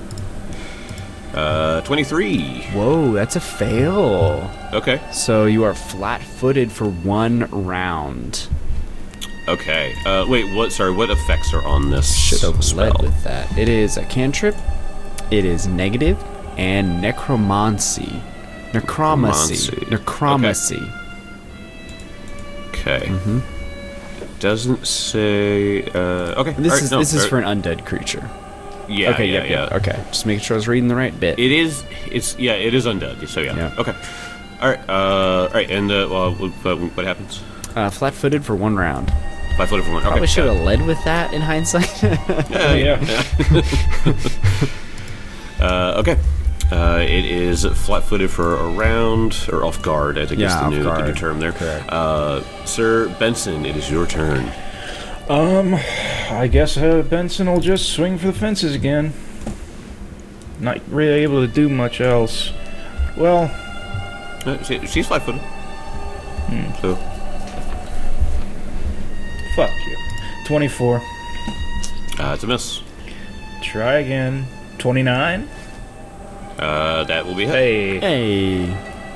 Uh, twenty-three. Whoa, that's a fail. Okay. So you are flat-footed for one round. Okay. Uh, wait. What? Sorry. What effects are on this Should have spell? led with that. It is a cantrip. It is negative and necromancy. Necromancy. Necromancy. Necromancy. Okay. Mm-hmm. It doesn't say. Uh, okay. This all right, is no, this is all for right. an undead creature. Yeah. okay. Yeah. yep, Yeah. yep, Okay. Just making sure I was reading the right bit. It is. It's yeah. It is undead. So yeah. Yeah. Okay. All right. Uh. All right. And uh. Well. What, what happens? Uh, flat-footed for one round. Five foot for one. Okay. Probably should got have led with that in hindsight. it. Yeah. Yeah. uh. Okay. Uh, it is flat-footed for a round, or off guard, I think Yeah, is the off new, the new guard. term there. Correct. Uh, Sir Benson, it is your turn. Um, I guess uh, Benson will just swing for the fences again. Not really able to do much else. Well, Uh, she, she's flat-footed. So, fuck you. twenty-four. uh, it's a miss. Try again. twenty-nine. Uh, that will be hit. Hey. Hey.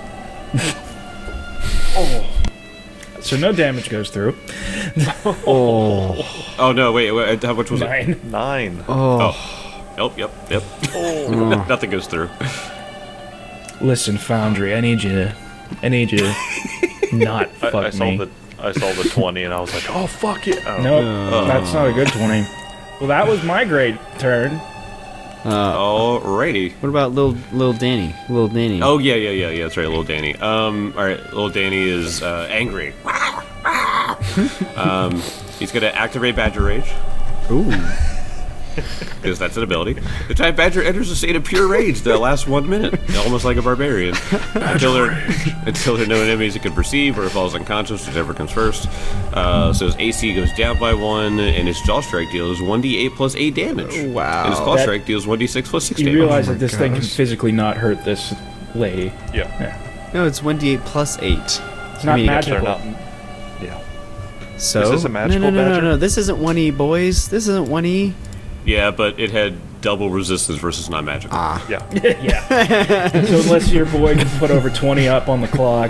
So no damage goes through. Oh. Oh, no, wait, wait, how much was it? Nine. Nine. Oh. Oh, yep, yep. Oh. Nothing goes through. Listen, Foundry, I need you to... I need you to not I, fuck I saw me. the I saw the twenty and I was like, oh fuck yeah. Oh. Nope, Oh. that's not a good twenty. Well, that was my great turn. Uh, Alrighty. what about little little Danny? Little Danny. Oh, yeah, yeah, yeah, yeah, that's right, little Danny. Um, alright, little Danny is uh, angry. um, he's gonna activate Badger Rage, Ooh. because that's an ability. The giant badger enters a state of pure rage that lasts one minute, almost like a barbarian, until there until there are no enemies it can perceive or it falls unconscious, whichever comes first. Uh, so his A C goes down by one, and his jaw strike deals one d eight plus eight damage. Wow. And his claw That- strike deals one d six plus six You damage. realize my that this thing can gosh. physically not hurt this lady. Yeah. No, it's one d eight plus eight. It's not mean, you got- They're magical. not. Yeah. So Is this a magical no, no, no, badger? no, no. This isn't one e, boys. This isn't one e. Yeah, but it had double resistance versus non-magical. Ah. Yeah. Yeah. So unless your boy can put over twenty up on the clock,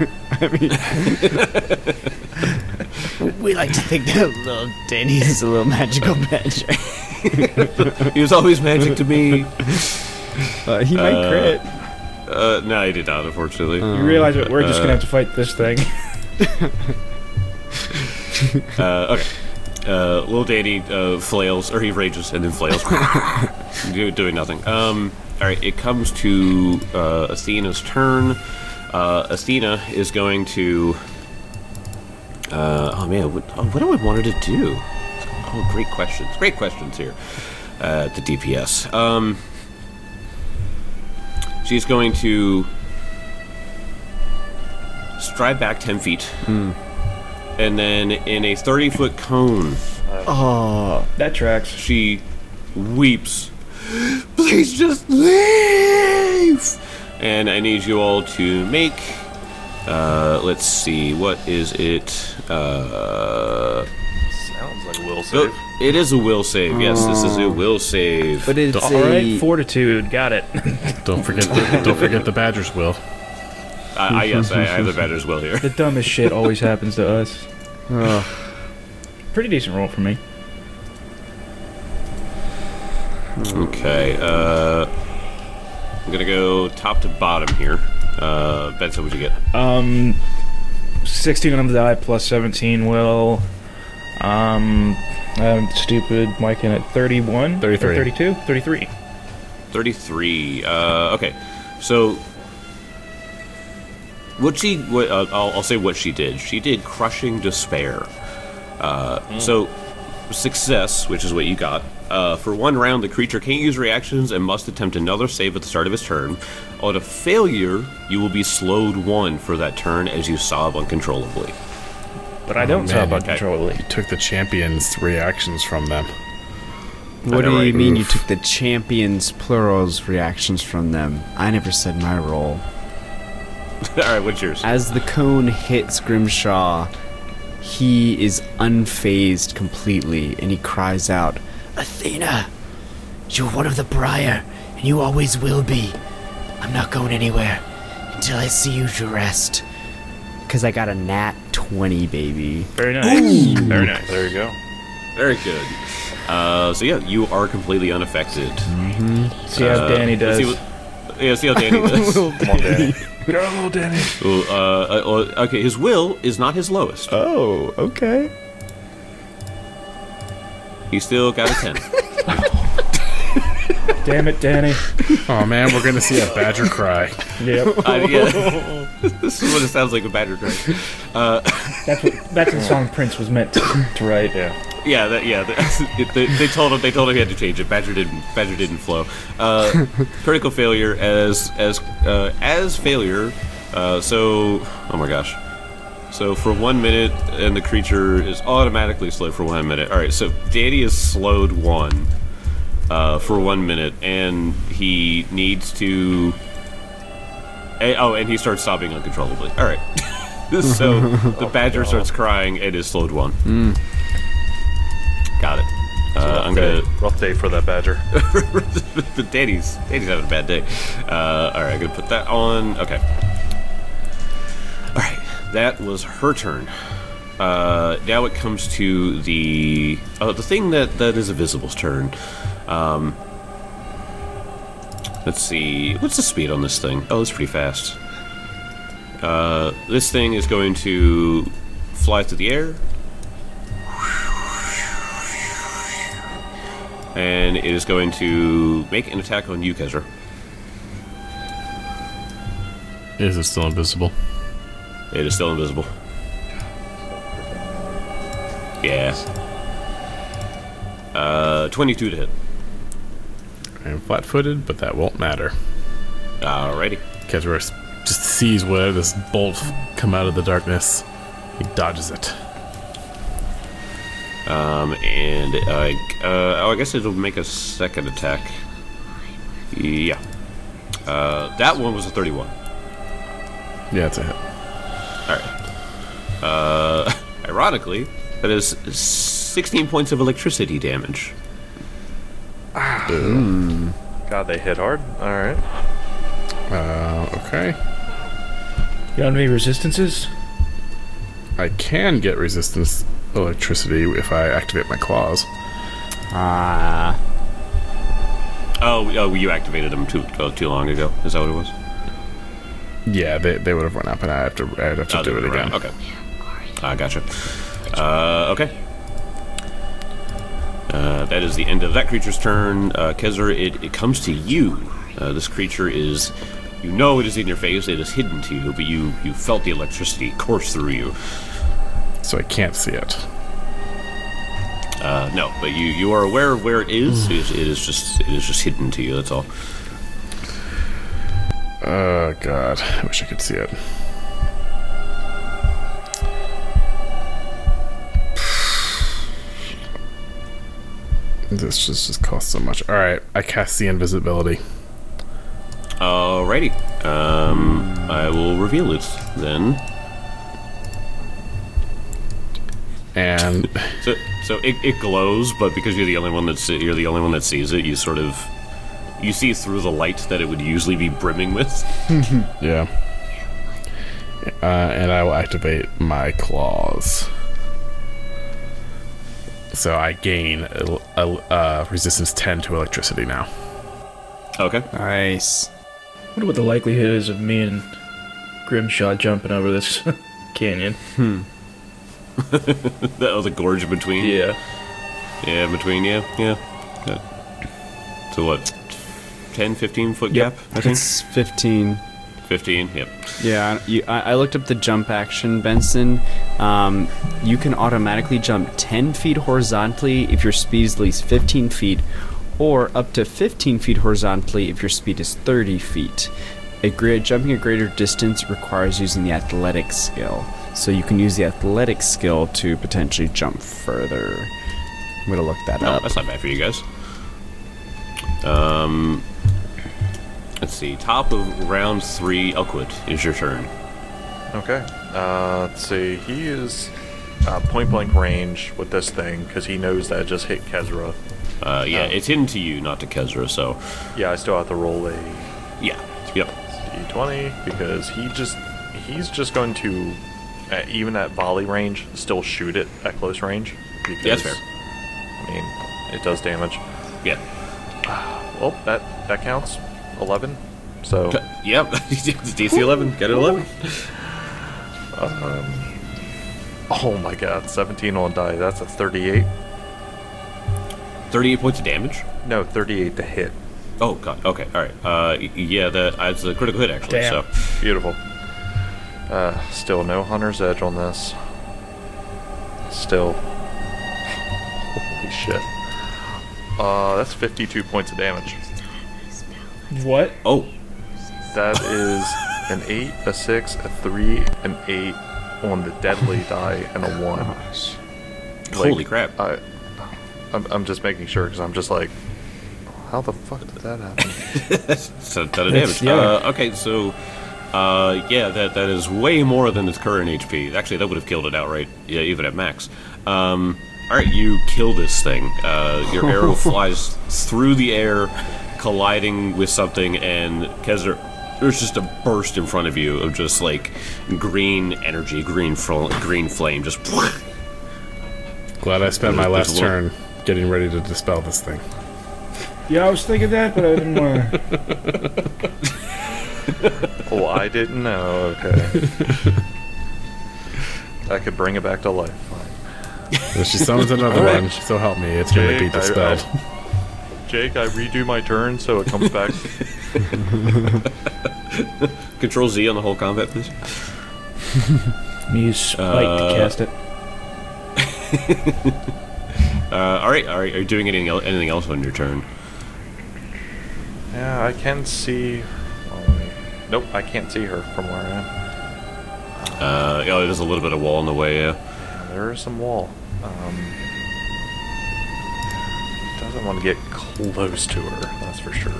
We like to think that little Danny is a little magical badger. He was always magic to me. Uh, he might Uh, crit. Uh, no, he did not, unfortunately. you realize that we're just Uh, gonna have to fight this thing. Uh, okay. Uh, little Danny uh, flails, or he rages and then flails, Do, doing nothing. Um, all right, it comes to uh, Athena's turn. Uh, Athena is going to. Uh, oh man, what, oh, what do I want her to do? Oh, great questions. Great questions here uh, at the D P S. Um, she's going to stride back ten feet. And then in a thirty foot cone, Oh. That tracks. she weeps, "Please just leave!" And I need you all to make, uh, let's see, what is it? Uh, Sounds like a will save. oh, it is a will save. Yes, this is a will save. But it's All a right, fortitude, got it. Don't forget the, don't forget the Badger's will. I, I yes, I, I have the badger's will here. The dumbest shit always happens to us. Pretty decent roll for me. Okay, uh, I'm gonna go top to bottom here. Uh, Benson, what'd you get? Um, sixteen on the die plus seventeen will. Um, I'm stupid. Mike in at thirty-one? thirty-three. Or thirty-two? thirty-three. thirty-three. Uh, okay, so what she, what, uh, I'll, I'll say what she did. She did crushing despair. Uh, mm. So success, which is what you got. Uh, for one round, the creature can't use reactions and must attempt another save at the start of its turn. On a failure, you will be slowed one for that turn as you sob uncontrollably. But I don't Oh, sob man. uncontrollably. You took the champion's reactions from them. What know, do you right? mean you Oof. took the champions plurals reactions from them? I never said my role. All right, what's yours? As the cone hits Grimshaw, he is unfazed completely, and he cries out, Athena, you're one of the Briar, and you always will be. I'm not going anywhere until I see you to rest. because I got a nat twenty, baby. Very nice. Very nice. There you go. Very good. Uh, so yeah, you are completely unaffected. See how Uh, Danny let's does. see what- yeah, see how Danny does. Come on, Danny. Go, little Danny. Well, uh, uh, okay, his will is not his lowest. Oh, okay. He still got a ten. Damn it, Danny. Oh man, we're gonna see a badger cry. Yep. uh, yeah. This is what it sounds like a badger cry. Uh, That's what that's the song Prince was meant to, to write. Yeah. yeah, that, yeah. That, they, they told him they told him he had to change it. Badger didn't. Badger didn't flow. Uh, critical failure as as uh, as failure. Uh, so, oh my gosh. So for one minute, and the creature is automatically slowed for one minute. All right, so Danny is slowed one uh, for one minute, and he needs to. eh, Oh, and he starts sobbing uncontrollably. All right. So the badger starts crying and is slowed one. Got it. Uh, I'm gonna. Rough day for that badger. But Danny's Danny's having a bad day. Uh, all right, I'm gonna put that on. Okay. All right, that was her turn. Uh, now it comes to the uh, the thing that that is Invisible's turn. Um, let's see, what's the speed on this thing? Oh, it's pretty fast. Uh, this thing is going to fly through the air. And it is going to make an attack on you, Kezra. Is it still invisible? It is still invisible. Yeah. Uh, twenty-two to hit. I'm flat-footed, but that won't matter. Alrighty. Kezra just sees where this bolt come out of the darkness. He dodges it. Um, and I, uh, oh, I guess it'll make a second attack. Yeah. Uh, that one was a thirty-one. Yeah, it's a hit. Alright. Uh, ironically, that is sixteen points of electricity damage. God, they hit hard. All right. Uh, okay. You have any resistances? I can get resistance electricity if I activate my claws. Ah. Oh, oh, you activated them too uh, too long ago. Is that what it was? Yeah, they, they would have run up, and I have to I'd have to Oh, do they it were again. around. Okay. I gotcha. Uh, okay. Uh, that is the end of that creature's turn. Uh, Kezra, it, it comes to you. Uh, this creature is, you know it is in your face, it is hidden to you, but you, you felt the electricity course through you. So I can't see it. Uh, no, but you, you are aware of where it is. It is. It is just it is just hidden to you, that's all. Oh god, I wish I could see it. This just, just costs so much. Alright, I cast the invisibility. Alrighty. Um, I will reveal it then. And So, so it, it glows, but because you're the only one that's you're the only one that sees it, you sort of you see through the light that it would usually be brimming with. yeah. Uh, and I will activate my claws. So I gain a, a, uh, resistance ten to electricity now. Okay. Nice. I wonder what the likelihood is of me and Grimshaw jumping over this canyon. That was a gorge in between. Yeah. Yeah, between, yeah, yeah. yeah. So what, ten, fifteen foot Yep. gap, I think? It's fifteen. fifteen, yep. Yeah, you, I, I looked up the jump action, Benson. Um, you can automatically jump ten feet horizontally if your speed is at least fifteen feet, or up to fifteen feet horizontally if your speed is thirty feet. A gra- jumping a greater distance requires using the athletics skill, so you can use the athletics skill to potentially jump further. I'm gonna look that No, up. that's not bad for you guys. Um, let's see. Top of round three, Elkwood, is your turn. Okay. Uh, let's see. He is uh, point blank range with this thing because he knows that it just hit Kezra. Uh, yeah, Oh. it's hidden to you, not to Kezra, so Yeah, I still have to roll a yeah. Yep. D twenty because he just he's just going to uh, even at volley range still shoot it at close range. Because, Yeah, that's fair. I mean, it does damage. Yeah. Well, that that counts. Eleven. So C- Yep. D C eleven. Get it eleven. um, oh my god, seventeen on die. That's a thirty-eight. thirty-eight points of damage. No, thirty-eight to hit. Oh god. Okay. All right. Uh, y- yeah, that adds a critical hit actually. Damn. So Beautiful. Uh, still no Hunter's Edge on this. Still. Holy shit. Uh, that's fifty-two points of damage. What? oh, That is an eight, a six, a three, an eight on the deadly die, and a one. Gosh. holy crap. I, I'm, I'm just making sure because I'm just like, how the fuck did that happen? That's a ton of That's- damage. yeah. Uh, okay, so uh, yeah, that that is way more than its current H P. Actually, that would have killed it outright, yeah, even at max. Um, all right, you kill this thing. Uh, your arrow flies through the air, colliding with something, and Kezra, there's just a burst in front of you of just like green energy, green fl- green flame, just. Glad I spent my There's- last there's a little- turn getting ready to dispel this thing. Yeah, I was thinking that, but I didn't want to. Oh, I didn't know. Okay. I could bring it back to life. Fine. If she summons another All right. one, so help me, it's gonna be Jake, I- dispelled. I- Jake, I redo my turn so it comes back. Control Z on the whole combat, please. Use spike Uh, to cast it. Uh, all right, all right. Are you doing anything else, anything else on your turn? Yeah, I can see. Well, let me- nope, I can't see her from where I am. Uh, oh, there's a little bit of wall in the way. Yeah. Yeah, there is some wall. Um, doesn't want to get close to her, that's for sure.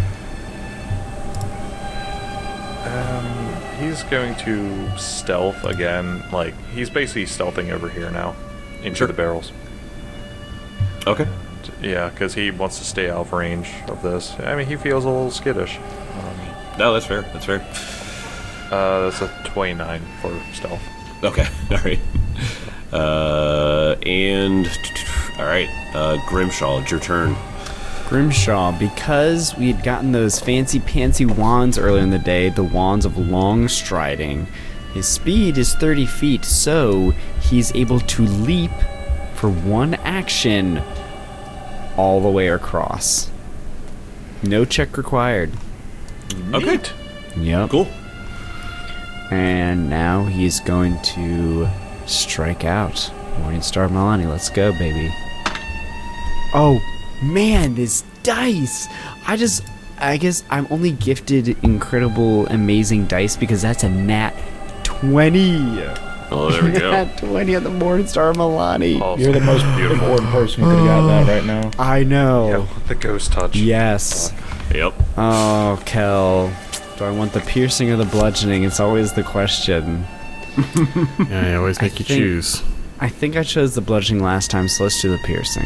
Um, he's going to stealth again. Like, he's basically stealthing over here now into Sure. the barrels. Okay. Yeah, because he wants to stay out of range of this. I mean, he feels a little skittish. Um, No, that's fair. That's fair. uh, that's a twenty-nine for stealth. Okay. All right. Uh, and all right, uh, Grimshaw, it's your turn. Grimshaw, because we had gotten those fancy pantsy wands earlier in the day, the wands of long striding, his speed is thirty feet, so he's able to leap for one action all the way across. No check required. Okay. Neat. Yep. Cool. And now he's going to strike out. Morningstar Milani, let's go, baby. Oh, man, this dice! I just, I guess I'm only gifted incredible, amazing dice because that's a nat twenty. Oh, there we go. Nat twenty on the Morningstar Milani. Awesome. You're the most Beautiful. important person who could have gotten that right now. I know. Yeah, the ghost touch. Yes. Yep. Oh, Kel. Do I want the piercing or the bludgeoning? It's always the question. Yeah, I always I make you think- choose. I think I chose the bludgeoning last time, so let's do the piercing.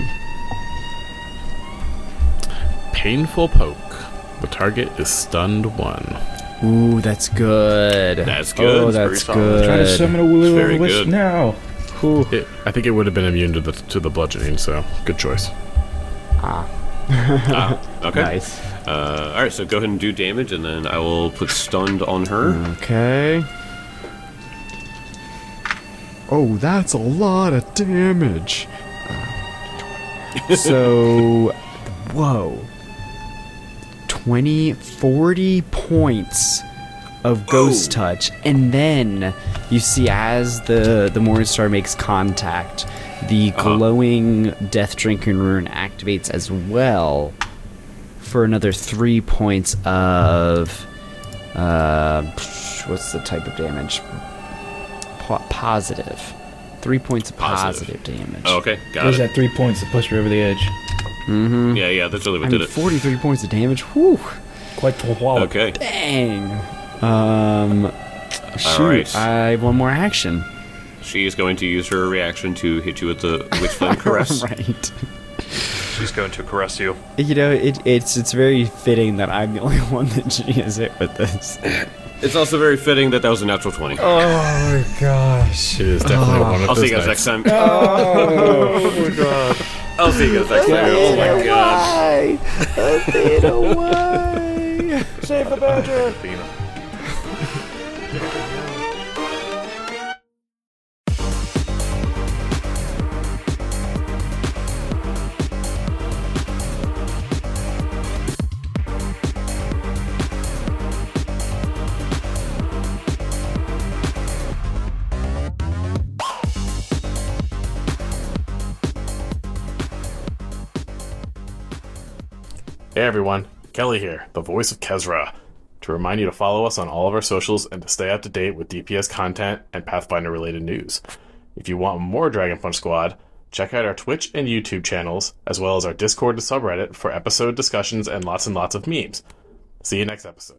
Painful poke. The target is stunned one. Ooh, that's good. That's Oh, good. that's Very solid. good. Try to summon a will very o wisp good. now. Whew. It, I think it would have been immune to the to the bludgeoning, so good choice. Ah, okay. Nice. Uh, all right, so go ahead and do damage, and then I will put stunned on her. Okay. Oh, that's a lot of damage. Uh, so, whoa. twenty, forty points of ghost Whoa. touch, and then you see as the the Morningstar makes contact, the Uh-huh. glowing Death Drinking Rune activates as well for another three points of uh, what's the type of damage? Po- positive. Three points of Positive. positive, damage. Oh, okay, got There's it. that three points that pushed her over the edge. Mm-hmm. Yeah, yeah, that's really what I did mean, it. forty-three points of damage. Whew. Quite the wallop. Okay. Dang. Um. Shoot. right. I have one more action. She is going to use her reaction to hit you with the Witch Flame Caress. Right. She's going to caress you. You know, it, it's it's very fitting that I'm the only one that she has hit with this. It's also very fitting that that was a natural twenty. Oh my gosh. It is definitely one of I'll those see you guys nights. next time. Oh, God. I'll see you guys next time. Oh my god. Athena, why? Save the badger. Athena. Hey everyone, Kelly here, the voice of Kezra. To remind you to follow us on all of our socials and to stay up to date with D P S content and Pathfinder related news. If you want more Dragon Punch Squad, check out our Twitch and YouTube channels, as well as our Discord and subreddit for episode discussions and lots and lots of memes. See you next episode.